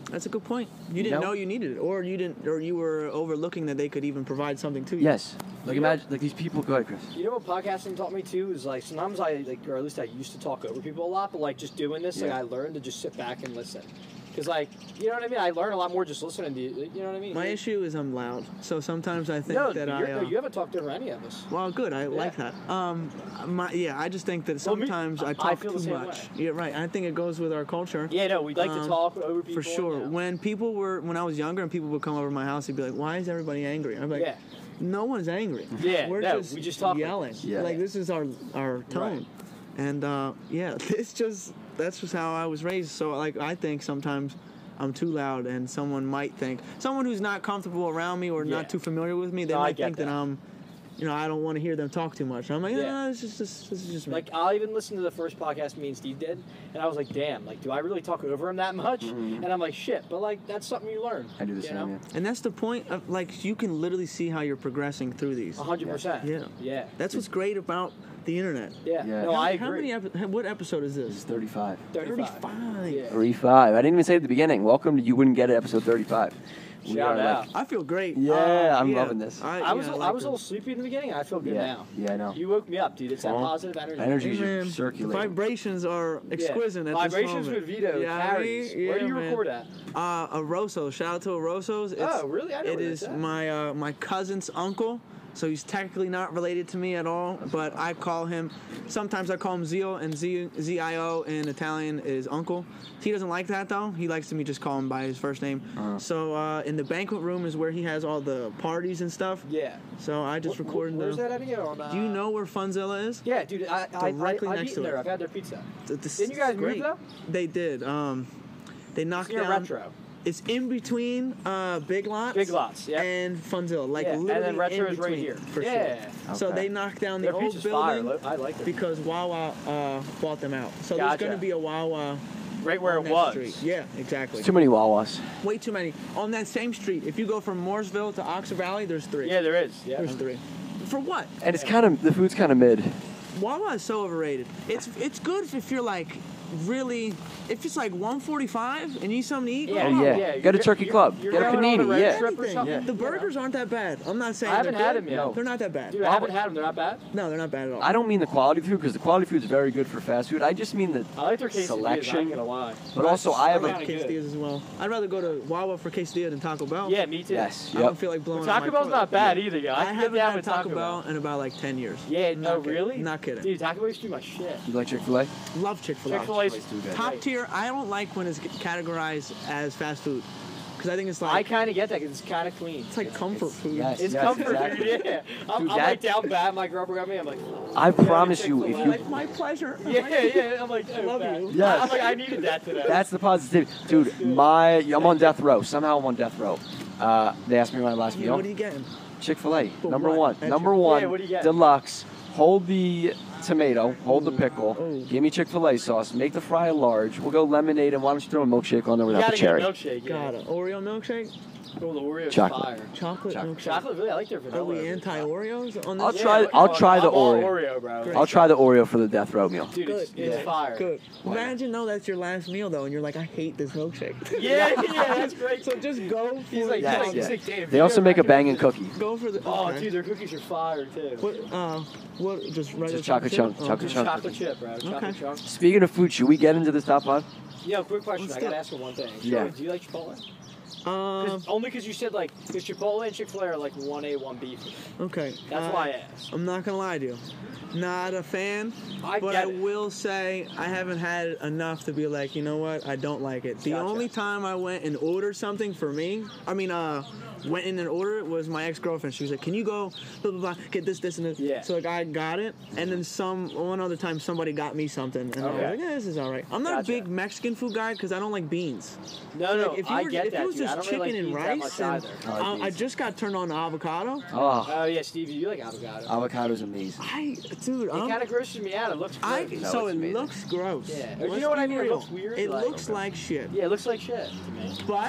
That's a good point. You didn't No. know you needed it, or you didn't, or you were overlooking that they could even provide something to you. Yes. Like You know- imagine, like these people. Go ahead, Chris. You know what podcasting taught me too is like sometimes I like, or at least I used to talk over people a lot, but like just doing this, like Yeah. I learned to just sit back and listen. Because like, you know what I mean? I learn a lot more just listening to you. You know what I mean? My issue is I'm loud, so sometimes I think no, that I. you're, Uh, no, you haven't talked over any of us. well, good. I like that. Um, my yeah, I just think that Well, me- sometimes I I talk feel the too same much. way. Yeah, right. I think it goes with our culture. Yeah, no, we like to Um, talk over people. For sure. yeah. When people were, when I was younger, and people would come over to my house, they'd be like, "Why is everybody angry?" I'm like, Yeah. "No one's angry. Yeah, we're no, just, we just talk like yelling. this. Yeah. Like this is our our tone." Right. And uh, yeah, it's just that's just how I was raised. So like, I think sometimes I'm too loud, and someone might think someone who's not comfortable around me or Yeah. not too familiar with me, they No, I might get think that. that. I'm, you know, I don't want to hear them talk too much. I'm like, Yeah. yeah, this is just this is just me. Like I'll even listen to the first podcast me and Steve did, and I was like, "Damn! Like, do I really talk over him that much?" And I'm like, "Shit!" But like, that's something you learn. I do the you same. know? Yeah. and that's the point of like you can literally see how you're progressing through these. A hundred percent. Yeah. Yeah. That's what's great about the internet. Yeah. Yeah. No, how, I agree. How many? Epi- what episode is This is this? thirty-five. thirty-five. thirty-five. Yeah. thirty-five. I didn't even say at the beginning. Welcome to You Wouldn't Get It, episode thirty-five. We Shout are, out. like- I feel great. Yeah, Uh, I'm yeah. loving this. I, I was yeah, a- I I like was a this. little sleepy in the beginning. I feel good yeah. now. Yeah, I know. You woke me up, dude. It's that Oh. positive energy. Energy. Hey, man, circulating. the vibrations are exquisite Yeah. at Vibrations this with moment. Vito Yeah, I carries. mean, Where do yeah, you man. record at? Uh, Arosos. Shout out to Arosos. It's, Oh, really? I know It where is that's at. my uh, my cousin's uncle. So he's technically not related to me at all, but I call him. Sometimes I call him Zio, and Z Z I O in Italian is uncle. He doesn't like that though. He likes to me just call him by his first name. Uh-huh. So uh, in the banquet room is where he has all the parties and stuff. Yeah. So I just Wh- wh- recorded Where's them. that at again? On, uh, Do you know where Funzilla is? Yeah, dude. I, I, I, Directly I've next eaten to it. there. I've had their pizza. Th- this Didn't you guys is move great. though? They did. Um, they knocked Near down. Retro. It's in between uh, Big Lots. Big Lots, yeah. And Funzilla, like Yeah, and literally then Retro in is right between, here. For Yeah. sure. So Okay. they knocked down the Their old pizza's fire. building Lo- I like it. because Wawa uh, bought them out. So Gotcha. there's going to be a Wawa Right where on it that was. street. Yeah, exactly. Too many Wawas. Way too many. On that same street, if you go from Mooresville to Oxford Valley, there's three. Yeah, there is. Yeah. There's three. For what? And it's kind of, the food's kind of mid. Wawa is so overrated. It's it's good if you're like really, if it's like one forty-five and you need something to eat. Yeah, go Oh, yeah. Wawa. yeah. Get a you're- turkey you're- club. you're Get a going on panini, road yeah. trip or Anything. something, The you know? burgers aren't that bad. I'm not saying I haven't they're had good. them yet. No. They're not that bad. Dude, I haven't had them. They're not bad. No, they're not bad at all. I don't mean the quality food because the quality food is very good for fast food. I just mean the I like their quesadillas. selection. I'm not gonna lie. But also, I have I a like kinda good. quesadillas as well. I'd rather go to Wawa for quesadilla than Taco Bell. Yeah, me too. yes. I Yep. don't feel like blowing But out Taco my Bell's foot. not bad either, yo. I, I can get haven't down had with Taco Bell in about like ten years. Yeah, no, Not kidding. really? Not kidding. Dude, Taco Bell used to be my shit. You like Chick Fil A? Love Chick-fil-A. Chick-fil-A's Chick-fil-A's too good. Top Right. tier. I don't like when it's categorized as fast food because I think it's I like kind of get that because it's kind of clean. it's like comfort it's- food. yes. It's Yes, comfort exactly. food, yeah. I'm, Dude, I'm like that- down bad. My girlfriend got me. I'm like, I Yeah, promise you, if Chick-fil-A. you Like my pleasure. yeah, yeah. I'm like, I love bad. you. Yes. I'm like, I needed that today. That's the positivity. Dude, my I'm on death row. Somehow I'm on death row. Uh, they asked me my last Yeah, meal. what are you getting? Chick-fil-A. But Number what? one. At Number your- one. Yeah, what do you get? Deluxe. Hold the tomato. Hold the pickle. Ooh. Give me Chick-fil-A sauce. Make the fry large. We'll go lemonade, and why don't you throw a milkshake on there You without gotta the cherry? get a milkshake. Yeah. Got it. Oreo milkshake, Oh, the Oreo's Chocolate. fire. chocolate Chocolate. milkshake. Chocolate, really? I like their Are vanilla. we over anti chocolate. Oreos on I'll this? try- Yeah, I'll I'm try the all Oreo. Oreo, bro. Great. I'll try the Oreo for the death row meal. Dude, it's, Good. it's Yeah. fire. Good. Why not? Imagine though that's your last meal though, and you're like, I hate this milkshake. Yeah, yeah, that's great. So just go for He's like, Yes, he's like, yes. he's like, damn. They you also know, make a imagine- banging cookie. go for the. Oh, okay. dude, their cookies are fire too. What? Uh, what? Just regular Just chocolate chip? chunk- Oh, chocolate okay. chunk. Chocolate chip, bro. Chocolate Okay. chunk. Speaking of food, should we get into this top five? Yo, quick question. Let's I do gotta it. ask you one thing. Yeah. Do you like Chipotle? 'Cause- Um. only because you said like, because Chipotle and Chick-fil-A are like one A, one B. Okay. That's uh, why I asked. I'm not gonna lie to you. Not a fan, I but get I it. will say I haven't had enough to be like, you know what? I don't like it. The Gotcha. only time I went and ordered something for me, I mean, uh, went in and ordered it was my ex-girlfriend. She was like, "Can you go blah blah blah get this this and this?" Yeah. So like I got it, and then some one other time somebody got me something, and I was Okay. like, "Yeah, this is all right." I'm not Gotcha. a big Mexican food guy because I don't like beans. No, no, Like, if you I were, get if that. it was dude. I just don't really chicken like and beans rice, that and much either. I like I, I beans. just got turned on to avocado. Oh, Oh yeah, Stevie, you like avocado. avocado's amazing. I, dude, It I'm, kind of grosses me out. It looks I good. No, so it's it amazing. looks gross. Yeah. Or you Let's know what be I mean? It real. looks weird, It like- looks like shit, Yeah, it looks like shit to me. but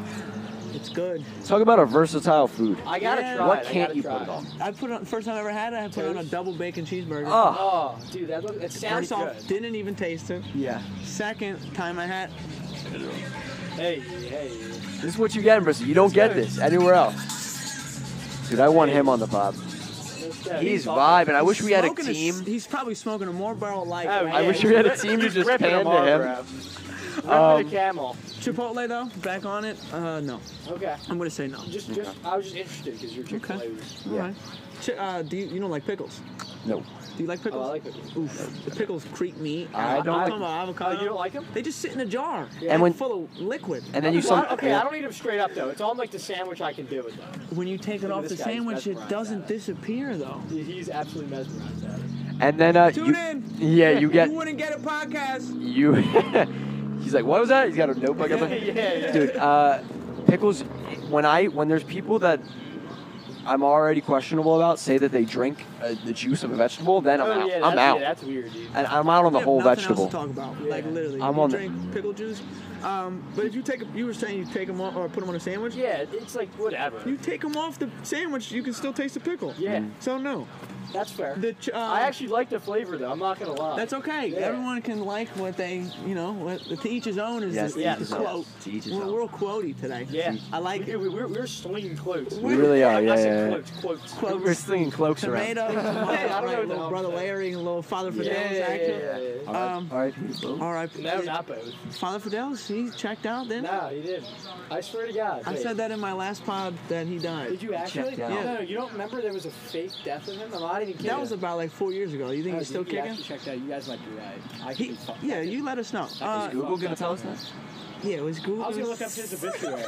it's good. Talk about a versatile food. I gotta Yeah. try What it. I can't gotta you try put it on? I put it on first time I ever had it. I put it on a Toast? double bacon cheeseburger. Oh, Oh, dude, that look, it sounds First off, good. didn't even taste it. yeah. Second time I had, Hey, hey. This is what you get in Bristol. You don't get this anywhere else. Dude, I want him on the pod. He's vibing. I wish we had a Smoking team. he's probably smoking a Marlboro Light. Oh, right? I yeah, wish he's we had a rip- team to he's just ripping pan them to all, him. bro. Ripping Um, the camel. Chipotle though, back on it. Uh, no. Okay. I'm gonna say no. Just, just, I was just interested because you're Chick-fil-A. Okay. was- All right. Chi- Uh, do you you don't like pickles? No. Do you like pickles? Oh, I like pickles. Oof, the pickles creep me. I out. don't I'm like talking about avocado. Oh, you don't like 'em? They just sit in a jar. Yeah. And like, when- full of liquid. And then you Well, some. okay, I don't eat them straight up though. It's on like the sandwich. I can do it though. When you take it Look at off the this guy, he's sandwich, it mesmerized doesn't at it. disappear though. He- He's absolutely mesmerized at it. And then uh, Tune you. in. Yeah, you get You wouldn't get a podcast. you. He's like, what was that? He's got a notebook up there. Yeah, yeah. Dude, uh, pickles. When I when there's people that I'm already questionable about say that they drink uh, the juice of a vegetable, then I'm Oh, out. yeah, I'm that's, out. Yeah, that's weird, dude. And I'm out on the We have whole nothing vegetable. Else to talk about. Yeah. Like literally, I'm you on the- drink pickle juice. Um, but if you take, a, you were saying you take them off or put them on a sandwich. Yeah, it's like whatever. You take them off the sandwich, you can still taste the pickle. Yeah, So no, that's fair. the ch- uh, I actually like the flavor though. I'm not gonna lie. that's okay. Yeah. Everyone can like what they, you know, what, to each his own is Yes, the, to the each his quote. To each his We're, own. we're quotey today. Yeah, I like we, it. we, we're, we're slinging quotes. We really are, I yeah, said yeah, yeah. quotes, quotes. Quotes. We're slinging cloaks around. Tomato, tomato, I don't know right, what the little hell brother I'm saying. Larry and little Father Yeah, Fidel's yeah, actor. yeah, yeah, yeah. Um, All right, people. All right, No, not both. Father Fidel's, he checked out then. No, he did. I swear to God. I Wait, said that in my last pod that he died. Did you actually? checked out. No, no, you don't remember there was a fake death of him? I'm not even kidding. That was about like four years ago. You think Oh, he's still dude, you kicking? actually checked out. You guys might be right. I He, could be fucked. yeah, you let us know. Uh, Is Google gonna tell us that? yeah, it was Google. I was gonna look up his obituary.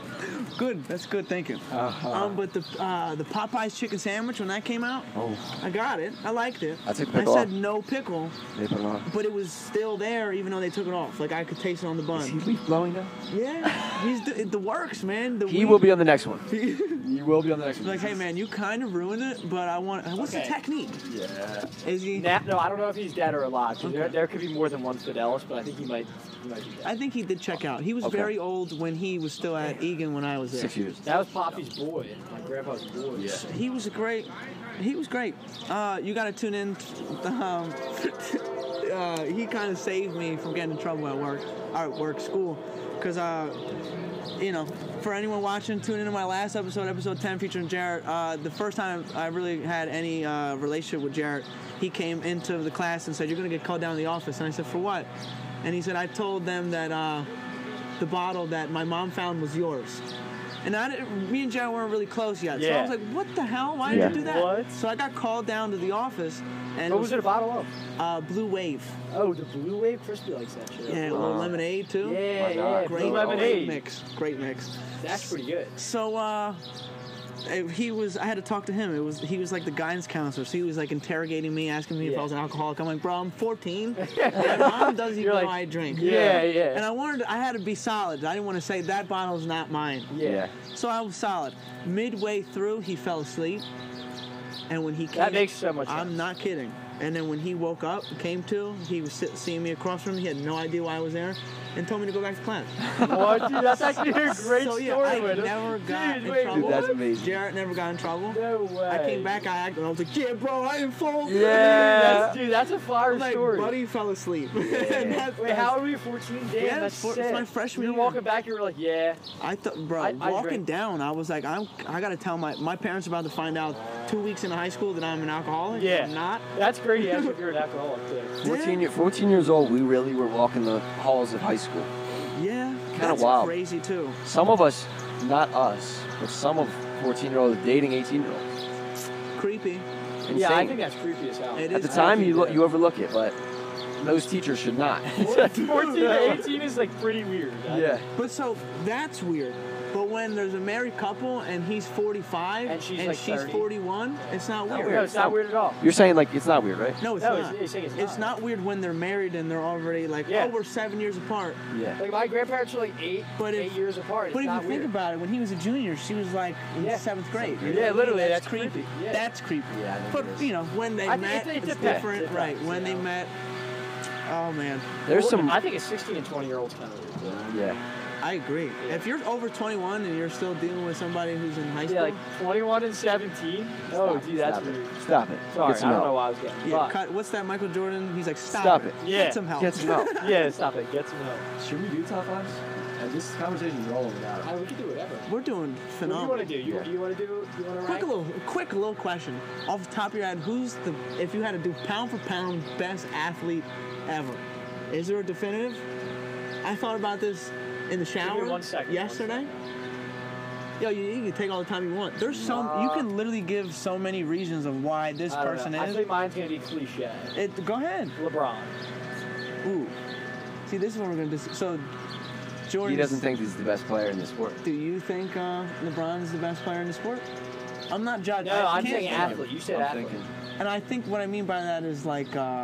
Good, that's good. Thank you. Uh-huh. Um, but the uh, the Popeyes chicken sandwich when that came out, Oh, I got it. I liked it. I took I pickle said off. no pickle, They put it on. but it was still there even though they took it off. Like I could taste it on the Is he bun. leaf blowing now? Yeah, he's the, the works, man. The He wheat- will be on the next one. He will be on the next one. like, hey man, you kind of ruined it, but I want. What's Okay. the technique? Yeah. Is he? Nah, no, I don't know if he's dead or alive. 'Cause There, Okay. there could be more than one Fidelis, but I think he might, he might be dead. I think he did check out. He was Okay. very old when he was still at Egan when I was there. Six years. That was Poppy's boy, my grandpa's boy. Yeah. He was a great. He was great. Uh, you got to tune in. Um, uh, he kind of saved me from getting in trouble at work, or at work, school, because uh, you know, for anyone watching, tune into my last episode, episode ten, featuring Jarrett. Uh, the first time I really had any uh, relationship with Jarrett, he came into the class and said, "You're gonna get called down to the office," and I said, "For what?" And he said, "I told them that uh, the bottle that my mom found was yours." And I didn't, me and Jarrett weren't really close yet. So I Yeah. was like, what the hell? Why Yeah. did you do that? What? So I got called down to the office and What was it a bottle of? uh, Blue Wave. Oh, the Blue Wave. Crispy likes that shit. Yeah, a little lemonade too. Yeah, My yeah. God. Blue Great, great lemonade. mix. Great mix. That's pretty good. So uh eh, he was I had to talk to him. It was he was like the guidance counselor. So he was like interrogating me, asking me if Yeah. I was an alcoholic. I'm like, bro, I'm fourteen. My mom doesn't even You're know like, I drink. Yeah, yeah. And I wanted I had to be solid. I didn't want to say that bottle's not mine. Yeah. So I was solid. Midway through, he fell asleep, and when he came, That makes so much I'm sense. not kidding. And then when he woke up, came to, he was sit, seeing me across from him. He had no idea why I was there, and told me to go back to class. What, dude? That's actually a great so story. yeah, I with him. never got Dude, in wait, trouble. Dude, that's amazing. Jarrett never got in trouble. No way. I came back, I acted, and I was like, yeah, bro, I didn't fall. Yeah, that's, dude, that's a fire like, story. buddy fell asleep. And that's- Wait, how old were you? fourteen? Damn, Yeah, that's it's sick. my freshman You were year. walking back, you were like, yeah. I thought, bro, I- I walking drank. down, I was like, I'm, I gotta tell my, my parents are about to find out two weeks into high school that I'm an alcoholic. Yeah. I'm not. That's great. That's if you're an alcoholic, too. fourteen, year, fourteen years old, we really were walking the halls of high school. Yeah. Kinda That's wild. crazy too. Some of us, not us, but some of fourteen-year-olds dating eighteen-year-olds. Creepy. Insane. Yeah, I think that's creepy as hell. It At is the time, creepy, you look, yeah. you overlook it, but those teachers should not. fourteen to eighteen is like pretty weird. yeah. But so that's weird. But when there's a married couple and he's forty-five And she's like thirty. forty-one, it's not weird. No, it's not weird at all. You're saying like it's not weird, right? No, it's No, not. it's- it's saying it's It's not. not weird when they're married and they're already like, Yeah. oh, we're seven years apart. Yeah. Like my grandparents are like eight, But eight if- years apart. It's But if you not think weird. about it, when he was a junior, she was like in Yeah. seventh grade. You Yeah, know what I mean? literally, That's that's creepy. creepy. Yeah. That's creepy. Yeah, I think But it is. you know, when they I think met, it- it it's depends. different, It right? depends, When you they know. met, oh man, There's Well, some. I think a sixteen and twenty year old's kind of weird. Yeah. I agree. Yeah. If you're over twenty-one and you're still dealing with somebody who's in high school, Yeah, like twenty-one and seventeen. Oh, Stop dude, it, that's stop it. weird. Stop it. Sorry, Get some I don't help. know why I was getting. yeah, but- cut, what's that Michael Jordan? He's like, stop, Stop it. Yeah. Get some help. Get some help. Yeah, stop it. Get some help. Should we do top fives? And this conversation is all over now. I mean, we can do whatever. We're doing What do you phenomenal. want to do? You, Yeah. you want to do? You want to Quick rank? little, quick little question. Off the top of your head, who's the, if you had to do pound for pound, best athlete ever? Is there a definitive? I thought about this in the shower one second, yesterday. Yo, you, you can take all the time you want. There's so you can literally give so many reasons of why this I don't person know. I is. think mine's gonna be cliche. It, go ahead. LeBron. Ooh. See, this is what we're gonna do. So, Jordan. He doesn't think he's the best player in the sport. Do you think uh, LeBron is the best player in the sport? I'm not judging. No, I I'm can't- saying athlete. You said I'm athlete. thinking. And I think what I mean by that is like, uh,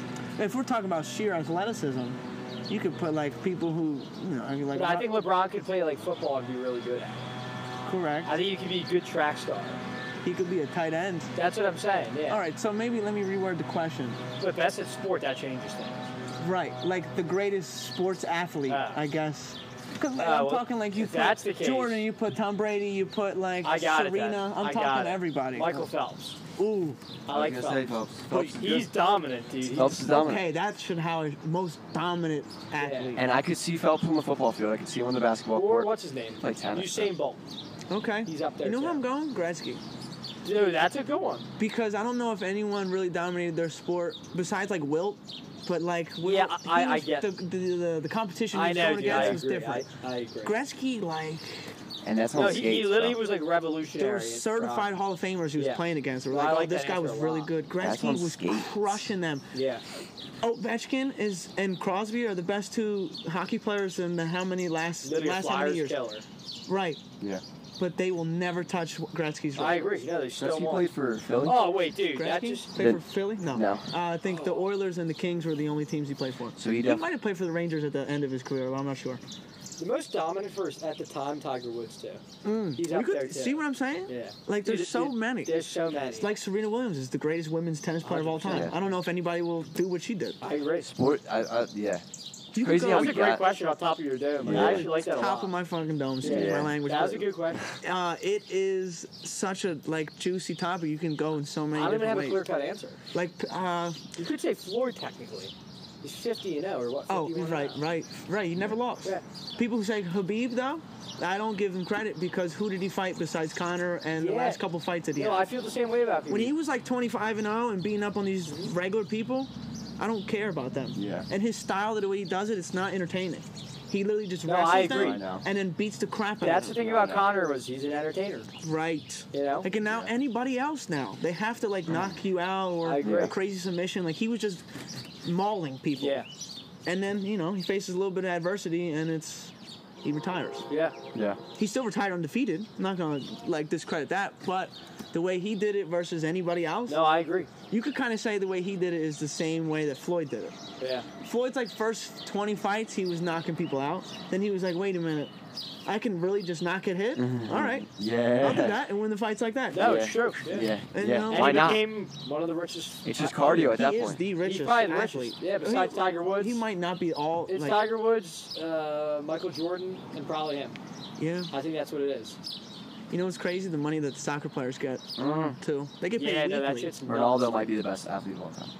if we're talking about sheer athleticism, you could put like people who, you know, I mean, like. But I think LeBron could play like football and be really good at it. Correct. I think you could be a good track star. He could be a tight end. That's what I'm saying. Yeah. All right, so maybe let me reword the question. But best at sport, that changes things. Right, like the greatest sports athlete, Ah. I guess. Because like, Ah, I'm well, talking like you if put that's the case- Jordan, you put Tom Brady, you put like I got Serena. it. Then. I'm I talking got it. everybody. Michael Phelps. Ooh. I like was gonna say Phelps. Phelps. Phelps is He's good. dominant, dude. He's- Phelps is dominant. Okay, that should how a most dominant athlete. And I could see Phelps on the football field. I could see him on the basketball Or court. what's his name? Like tennis. Usain Bolt. Okay. He's up there, You know too. who I'm going? Gretzky. Dude, that's a good one. Because I don't know if anyone really dominated their sport besides like Wilt, but like Wilt, Yeah, I- he I was- get- the, the, the the competition he I was know, going dude. I against was agree. different. I, I agree. Gretzky, like And that's on No, he, skates. he literally bro. was like there revolutionary. were in certified rock. Hall of Famers he was Yeah. playing against. They were Well, like, I oh, like this that guy answer was a really lot. good. That's on Gretzky was skates. crushing them. Yeah. Ovechkin is and Crosby are the best two hockey players in the how many last Literally a last how many Flyers years? killer. Right, Yeah. but they will never touch Gretzky's I record. agree. No, they still Gretzky won. played for Philly. Oh, wait, dude. That Gretzky just... played Did- for Philly? No. No. Uh, I think the Oilers and the Kings were the only teams he played for. So he He def- might have played for the Rangers at the end of his career, but I'm not sure. The most dominant first at the time, Tiger Woods, too. Mm. He's You up could there, too. see what I'm saying? Yeah. Like, there's Dude, so dude, many. There's so many. It's like Serena Williams is the greatest women's tennis player of all time. one hundred percent. I don't know if anybody will do what she did. I agree. Sport. I, I, yeah. You Crazy could how go- we That's a great got- question on top of your dome. Like, Yeah. I actually like that a lot. Top of my fucking dome, excuse Yeah. my language. That was a but, good question. uh, it is such a like juicy topic. You can go in so many I don't even different have a ways. clear-cut answer. Like, uh, You could say Floyd, technically. He's fifty and oh, or what? oh, fifty-one right, and oh. right, right. You never lost. Yeah. People who say Habib though, I don't give him credit because who did he fight besides Conor and the Yeah. last couple fights that he No, had? I feel the same way about him. When he was like twenty-five and oh and beating up on these regular people, I don't care about them. Yeah. And his style, the way he does it, it's not entertaining. He literally just No, wrestles I agree. them I know. and then beats the crap out That's the of them. thing about Connor was he's an entertainer. Right. You know? Like, and now anybody else now, they have to like knock you out or I agree. a crazy submission. Like, he was just mauling people. Yeah. And then, you know, he faces a little bit of adversity and it's, he retires. Yeah. Yeah. He still retired undefeated. I'm not going to like discredit that, but the way he did it versus anybody else, No, I agree. you could kind of say the way he did it is the same way that Floyd did it. Yeah. Floyd's like first twenty fights, he was knocking people out. Then he was like, wait a minute, I can really just not get hit? Mm-hmm. All right. Yeah. I'll do that and win the fights like that. No, Yeah. it's true. Yeah. Yeah. And, yeah. you know, And Why he not? became one of the richest. It's just cardio at that he is point. the richest He's probably the athlete. richest. Yeah, besides He- Tiger Woods. He might not be all It's like, Tiger Woods, uh, Michael Jordan, and probably him. yeah. I think that's what it is. You know what's crazy? The money that the soccer players get Mhm. too. They get paid Yeah, no, that weekly. shit's nuts. Ronaldo might be the best athlete of all time.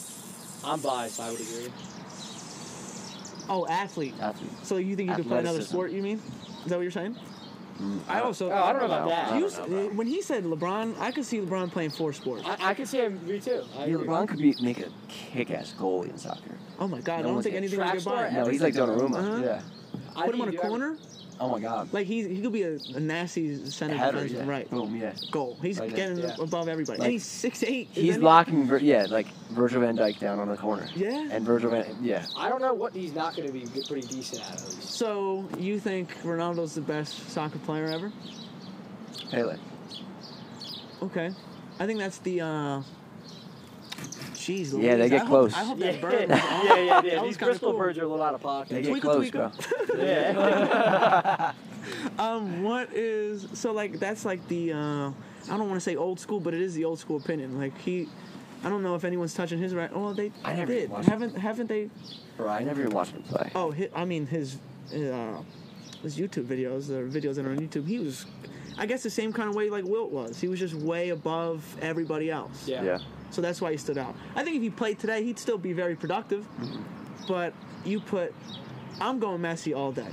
I'm biased. I would agree. Oh, athlete. Athlete. So you think you could play another Athleticism. sport? You mean? Is that what you're saying? Mm, I also. Oh, I don't know about that. I You don't s- know, bro. when he said LeBron, I could see LeBron playing four sports. I, I could say him. Me too. I Yeah, agree. LeBron could be make a kick-ass goalie in soccer. Oh my God! I No don't one's think gonna anything would track get star by. and him. No, he's like Donnarumma. Uh-huh. Yeah. I Put him think on a you do corner. Oh my God. Like he he could be a, a nasty center Header, defenseman, yeah. right? Boom, yeah. Goal. He's Right, getting yeah. above everybody. Like, and he's six eight. He's locking, Vir- yeah, like Virgil van Dijk down on the corner. Yeah. And Virgil van, yeah. I don't know what he's not going to be good- pretty decent at. At least. So you think Ronaldo's the best soccer player ever? Pele. Okay, I think that's the. uh Jeez, Yeah, they Louise, get I close. Hope, I hope Yeah, that bird. Was yeah, on. yeah, yeah. That was These kinda Bristol cool. birds are a little out of They pocket. get Tweakle, close, tweakle. bro. Yeah. Um, what is so like? That's like the. uh I don't want to say old school, but it is the old school opinion. Like he, I don't know if anyone's touching his right. Oh, they I never did. watched Haven't haven't they? Bro, I never even watched him play. Oh, hi I mean his, uh, his YouTube videos, the videos that are on YouTube. He was, I guess, the same kind of way like Wilt was. He was just way above everybody else. Yeah. Yeah. So that's why he stood out. I think if he played today, he'd still be very productive. Mm-hmm. But you put, I'm going Messi all day.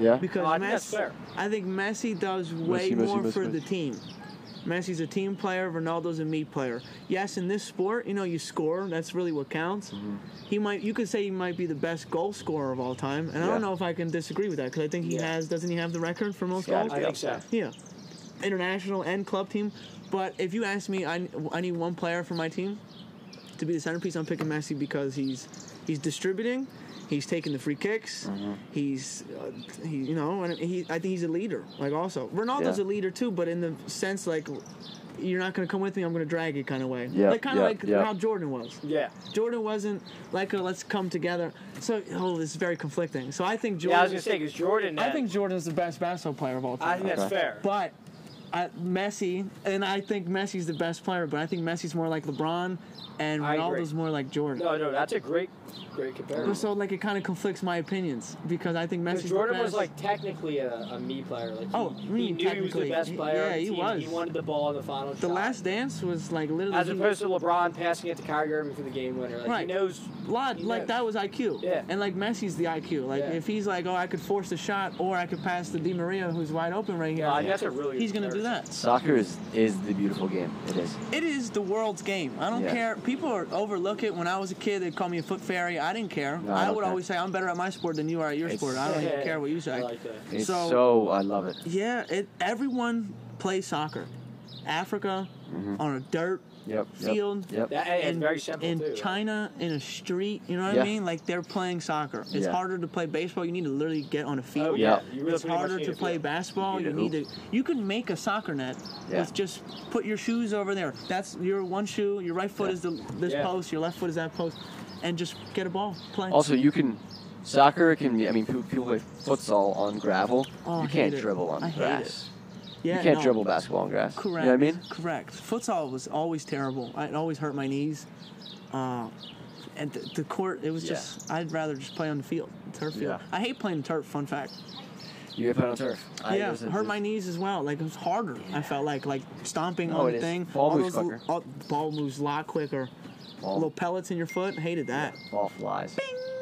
Yeah. Because Oh, I think Messi, that's fair. I think Messi does way Messi, Messi, more Messi, for Messi. the team. Messi's a team player. Ronaldo's a me player. Yes, in this sport, you know, you score. That's really what counts. Mm-hmm. He might. You could say he might be the best goal scorer of all time, and I Yeah. don't know if I can disagree with that because I think he Yeah. has. Doesn't he have the record for most Yeah, goals? I think so. Yeah, international and club team. But if you ask me, I, I need one player for my team to be the centerpiece. I'm picking Messi because he's he's distributing, he's taking the free kicks, Mm-hmm. he's uh, he you know, and he I think he's a leader. Like also Ronaldo's Yeah. a leader too, but in the sense like you're not going to come with me, I'm going to drag you kind of way. Yeah, like kind of yeah, like yeah. how Jordan was. Yeah. Jordan wasn't like a let's come together. So oh, this is very conflicting. So I think Jordan. Yeah, I was gonna say because Jordan. I had- think Jordan's the best basketball player of all time. I think that's Okay. fair. But uh, Messi, and I think Messi's the best player, but I think Messi's more like LeBron, and I agree. Ronaldo's more like Jordan. No, no, that's a great, great comparison. So like it kind of conflicts my opinions because I think Because Messi's Jordan the best. was like technically a, a me player. Like he, Oh, he mm, knew he was the technically. best player. Yeah, on the he team. was. He wanted the ball in the final the shot. Last Dance was like literally As he- opposed to LeBron passing it to Kyrie Irving for the game winner. Like Right. he knows. lot he like knows. that was I Q. Yeah. And like Messi's the I Q. Like Yeah. if he's like, oh, I could force the shot, or I could pass to Di Maria, who's wide open right here. No, I think that's a really good he's gonna do comparison. that. Soccer is is the beautiful game. It is. It is the world's game. I don't Yeah. care. People are overlook it. When I was a kid, they'd call me a foot fairy. I didn't care. No, I I don't would care. always say I'm better at my sport than you are at your It's- sport. I don't Yeah, even yeah, care what you I say. like that. It's So- so, I love it. Yeah, it, everyone plays soccer. Africa, on a dirt Yep. field, Yep. That, and it's in, very simple in too. China, in a street, you know what Yeah. I mean? Like they're playing soccer. It's Yeah. harder to play baseball. You need to literally get on a field. Oh Yeah. yeah, you really It's pretty much harder need to a play field. basketball. You You need need a to. You can make a soccer net Yeah. with just put your shoes over there. That's your one shoe. Your right foot Yeah. is the this Yeah. post. Your left foot is that post, and just get a ball. Play. Also, you can. Soccer can be. I mean, people, people play futsal on gravel. Oh, I you can't hate it. dribble on I hate grass. yeah, you can't no. dribble basketball on grass. Correct. You know what I mean? Correct. Futsal was always terrible. It always hurt my knees. Uh, and the, the court, it was Yeah. just. I'd rather just play on the field, turf field. Yeah. I hate playing turf. Fun fact. You get put on turf. I- yeah, there's a- hurt my knees as well. Like it was harder. I felt like like stomping Oh, on it the is. thing. Ball all moves those quicker. all- ball moves a lot quicker. Ball- Little pellets in your foot. Hated that. Ball flies.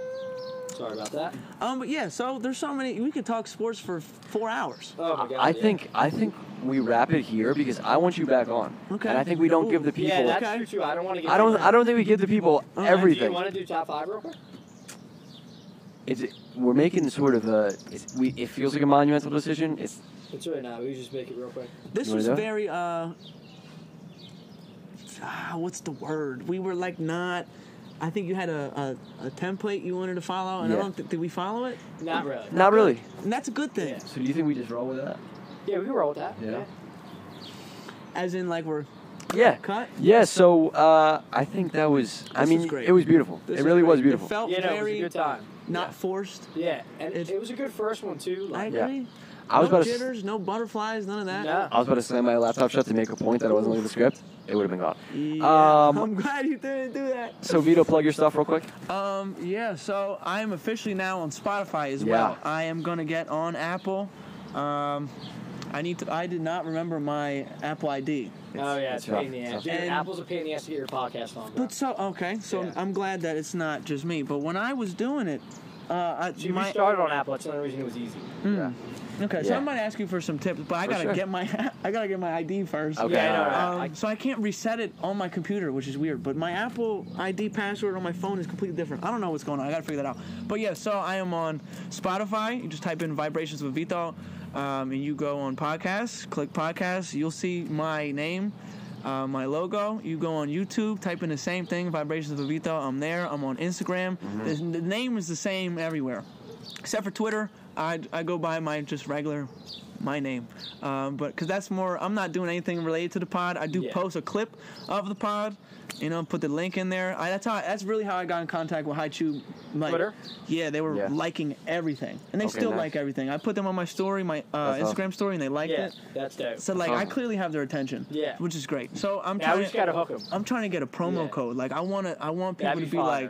Sorry about that. Um, but yeah, so there's so many. We could talk sports for four hours. Oh my god. I yeah. think I think we wrap it here because I want you back on. Okay. And I think we don't Ooh. give the people. Yeah, that's Okay. true too. I don't want to get. I don't. too- I don't think we give the people Okay. Do you everything. want to do top five real quick? It's we're making sort of a. It's, we it feels like a monumental decision. It's It's really not. We just make it real quick. This You wanna was do it? very uh. ah, What's the word? We were like not. I think you had a, a, a template you wanted to follow, and Yeah. I don't think did we follow it? Not really. not really. And that's a good thing. Yeah. So do you think we just roll with that? Yeah, we can roll with that. Yeah. As in, like we're Yeah. cut. Yeah. So uh, I think that was. I This mean, was great. it was beautiful. This it really great. was beautiful. It felt Yeah, no, it was a very good time. not Yeah. forced. Yeah, and It's- it was a good first one too. I Like, Yeah. agree. I was no about to. s- jitters, no butterflies, none of that. no. I was about to slam my laptop shut to make a point that I wasn't looking at the script. It would have been gone. Yeah, Um, I'm glad you didn't do that. So Vito, plug your stuff real quick. Um, yeah, so I am officially now on Spotify as Yeah. well. I am gonna get on Apple. Um, I need to. I did not remember my Apple I D. Oh yeah, it's it's a pain rough. in the It's ass. rough. Dude, And- Apple's a pain in the ass to get your podcast on. Bro. But so okay, so Yeah. I'm glad that it's not just me. But when I was doing it, uh, I, So you my, started on Apple. That's the only reason it was easy. Hmm. Okay, so Yeah. I might ask you for some tips, but I For gotta sure. get my I gotta get my I D first. Okay. Yeah, I know, alright. right? Um, so I can't reset it on my computer, which is weird. But my Apple I D password on my phone is completely different. I don't know what's going on. I gotta figure that out. But yeah, so I am on Spotify. You just type in Vibrations with Vito, um, and you go on podcasts. Click podcasts. You'll see my name, uh, my logo. You go on YouTube. Type in the same thing, Vibrations with Vito. I'm there. I'm on Instagram. The, the name is the same everywhere, except for Twitter. I I go by my just regular. My name, um, but because that's more, I'm not doing anything related to the pod. I do Yeah. post a clip of the pod, you know, put the link in there. I, that's how. That's really how I got in contact with HiChu. Like, Twitter? Yeah, they were Yeah. liking everything, and they Okay, still nice. like everything. I put them on my story, my uh, That's Instagram story, and they liked Yeah, it. that's dope. So like, I awesome. clearly have their attention. Yeah. which is great. So I'm Now we trying. just gotta hook 'em. I'm trying to get a promo Yeah. code. Like I want to. I want people That'd to be be fire. like,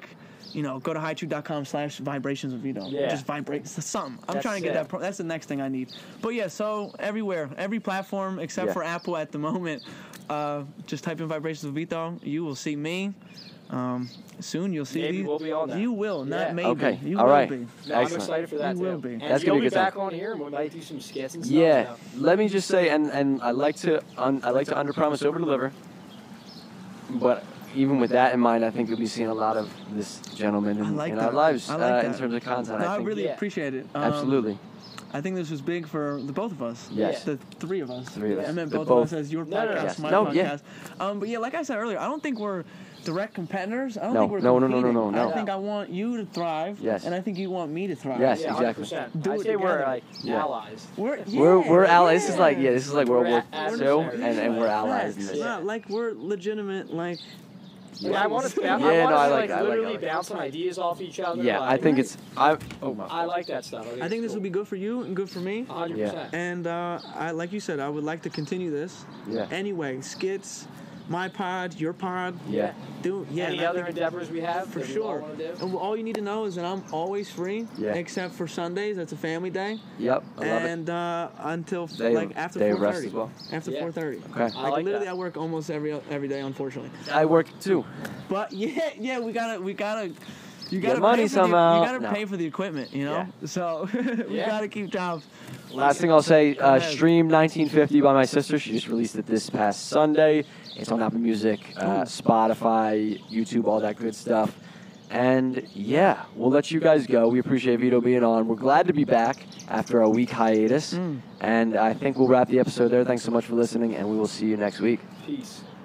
you know, go to hightrue.com slash vibrations of Vito. Yeah. Just vibrate. It's something. I'm That's trying to get it. that. Pro- that's the next thing I need. But yeah, so everywhere, every platform except Yeah. for Apple at the moment, uh, just type in vibrations of Vito. You will see me. Um, soon you'll see Maybe these. we'll be on that. You will, not Yeah. maybe. Okay. You All will right. be. No, I'm Excellent. excited for that You too. will be. And That's gonna you'll be a be good time. back on here, and we might do some skits and stuff. Yeah. so. Let me just say, and, and I like to un, I like to under promise, over deliver. But even with that in mind, I think you'll be seeing a lot of this gentleman I in, like in that. our lives I like uh, in that. terms of content. No, I I think really Yeah. appreciate it. Um, absolutely. I think this was big for the both of us. Yes. The three of us. Three of us. I meant The both, both. of us as your No, podcast, no, no. Yes. my No, podcast. yeah. Um, but yeah, like I said earlier, I don't think we're direct competitors. I don't No, think we're no, no, no, competing. no, no, I no. think I want you to thrive. Yes. And I think you want me to thrive. Yes. Yeah, exactly. one hundred percent. Do I it say we're together. like Yeah. allies. We're yeah, We're we're allies. yeah. This is like yeah. This is like World We're War a- Two, adversaries. and, and we're allies in Facts. this. Yeah, like we're legitimate. Like Like, I want to, Yeah, I no, want I to like like, that, I like literally that. bouncing ideas off each other. Yeah, I like, think it's I. Oh my. I like that stuff. I think this will be good for you and good for me. one hundred percent. And uh, I, like you said, I would like to continue this. Yeah. Anyway, skits, my pod, your pod. Yeah. Do yeah. Any and I other think- endeavors we have For that we all sure. wanna do? And all you need to know is that I'm always free, Yeah. except for Sundays. That's a family day. Yep. I love it. and uh, until f- Day of- like after day of four rest thirty. as well. After Yeah. four thirty. Okay. I Like, like literally, that. I work almost every every day, unfortunately. I work too. But yeah, yeah, we gotta, we gotta, you Get gotta money pay for somehow. The, you gotta No. pay for the equipment, you know. So we Yeah. gotta keep jobs. Last thing I'll say, uh, ahead. Stream nineteen fifty by my sister. She just released it this past Sunday. It's on Apple Music, uh, Spotify, YouTube, all that good stuff. And yeah, we'll let you guys go. We appreciate Vito being on. We're glad to be back after a week hiatus. Mm. And I think we'll wrap the episode there. Thanks so much for listening, and we will see you next week. Peace.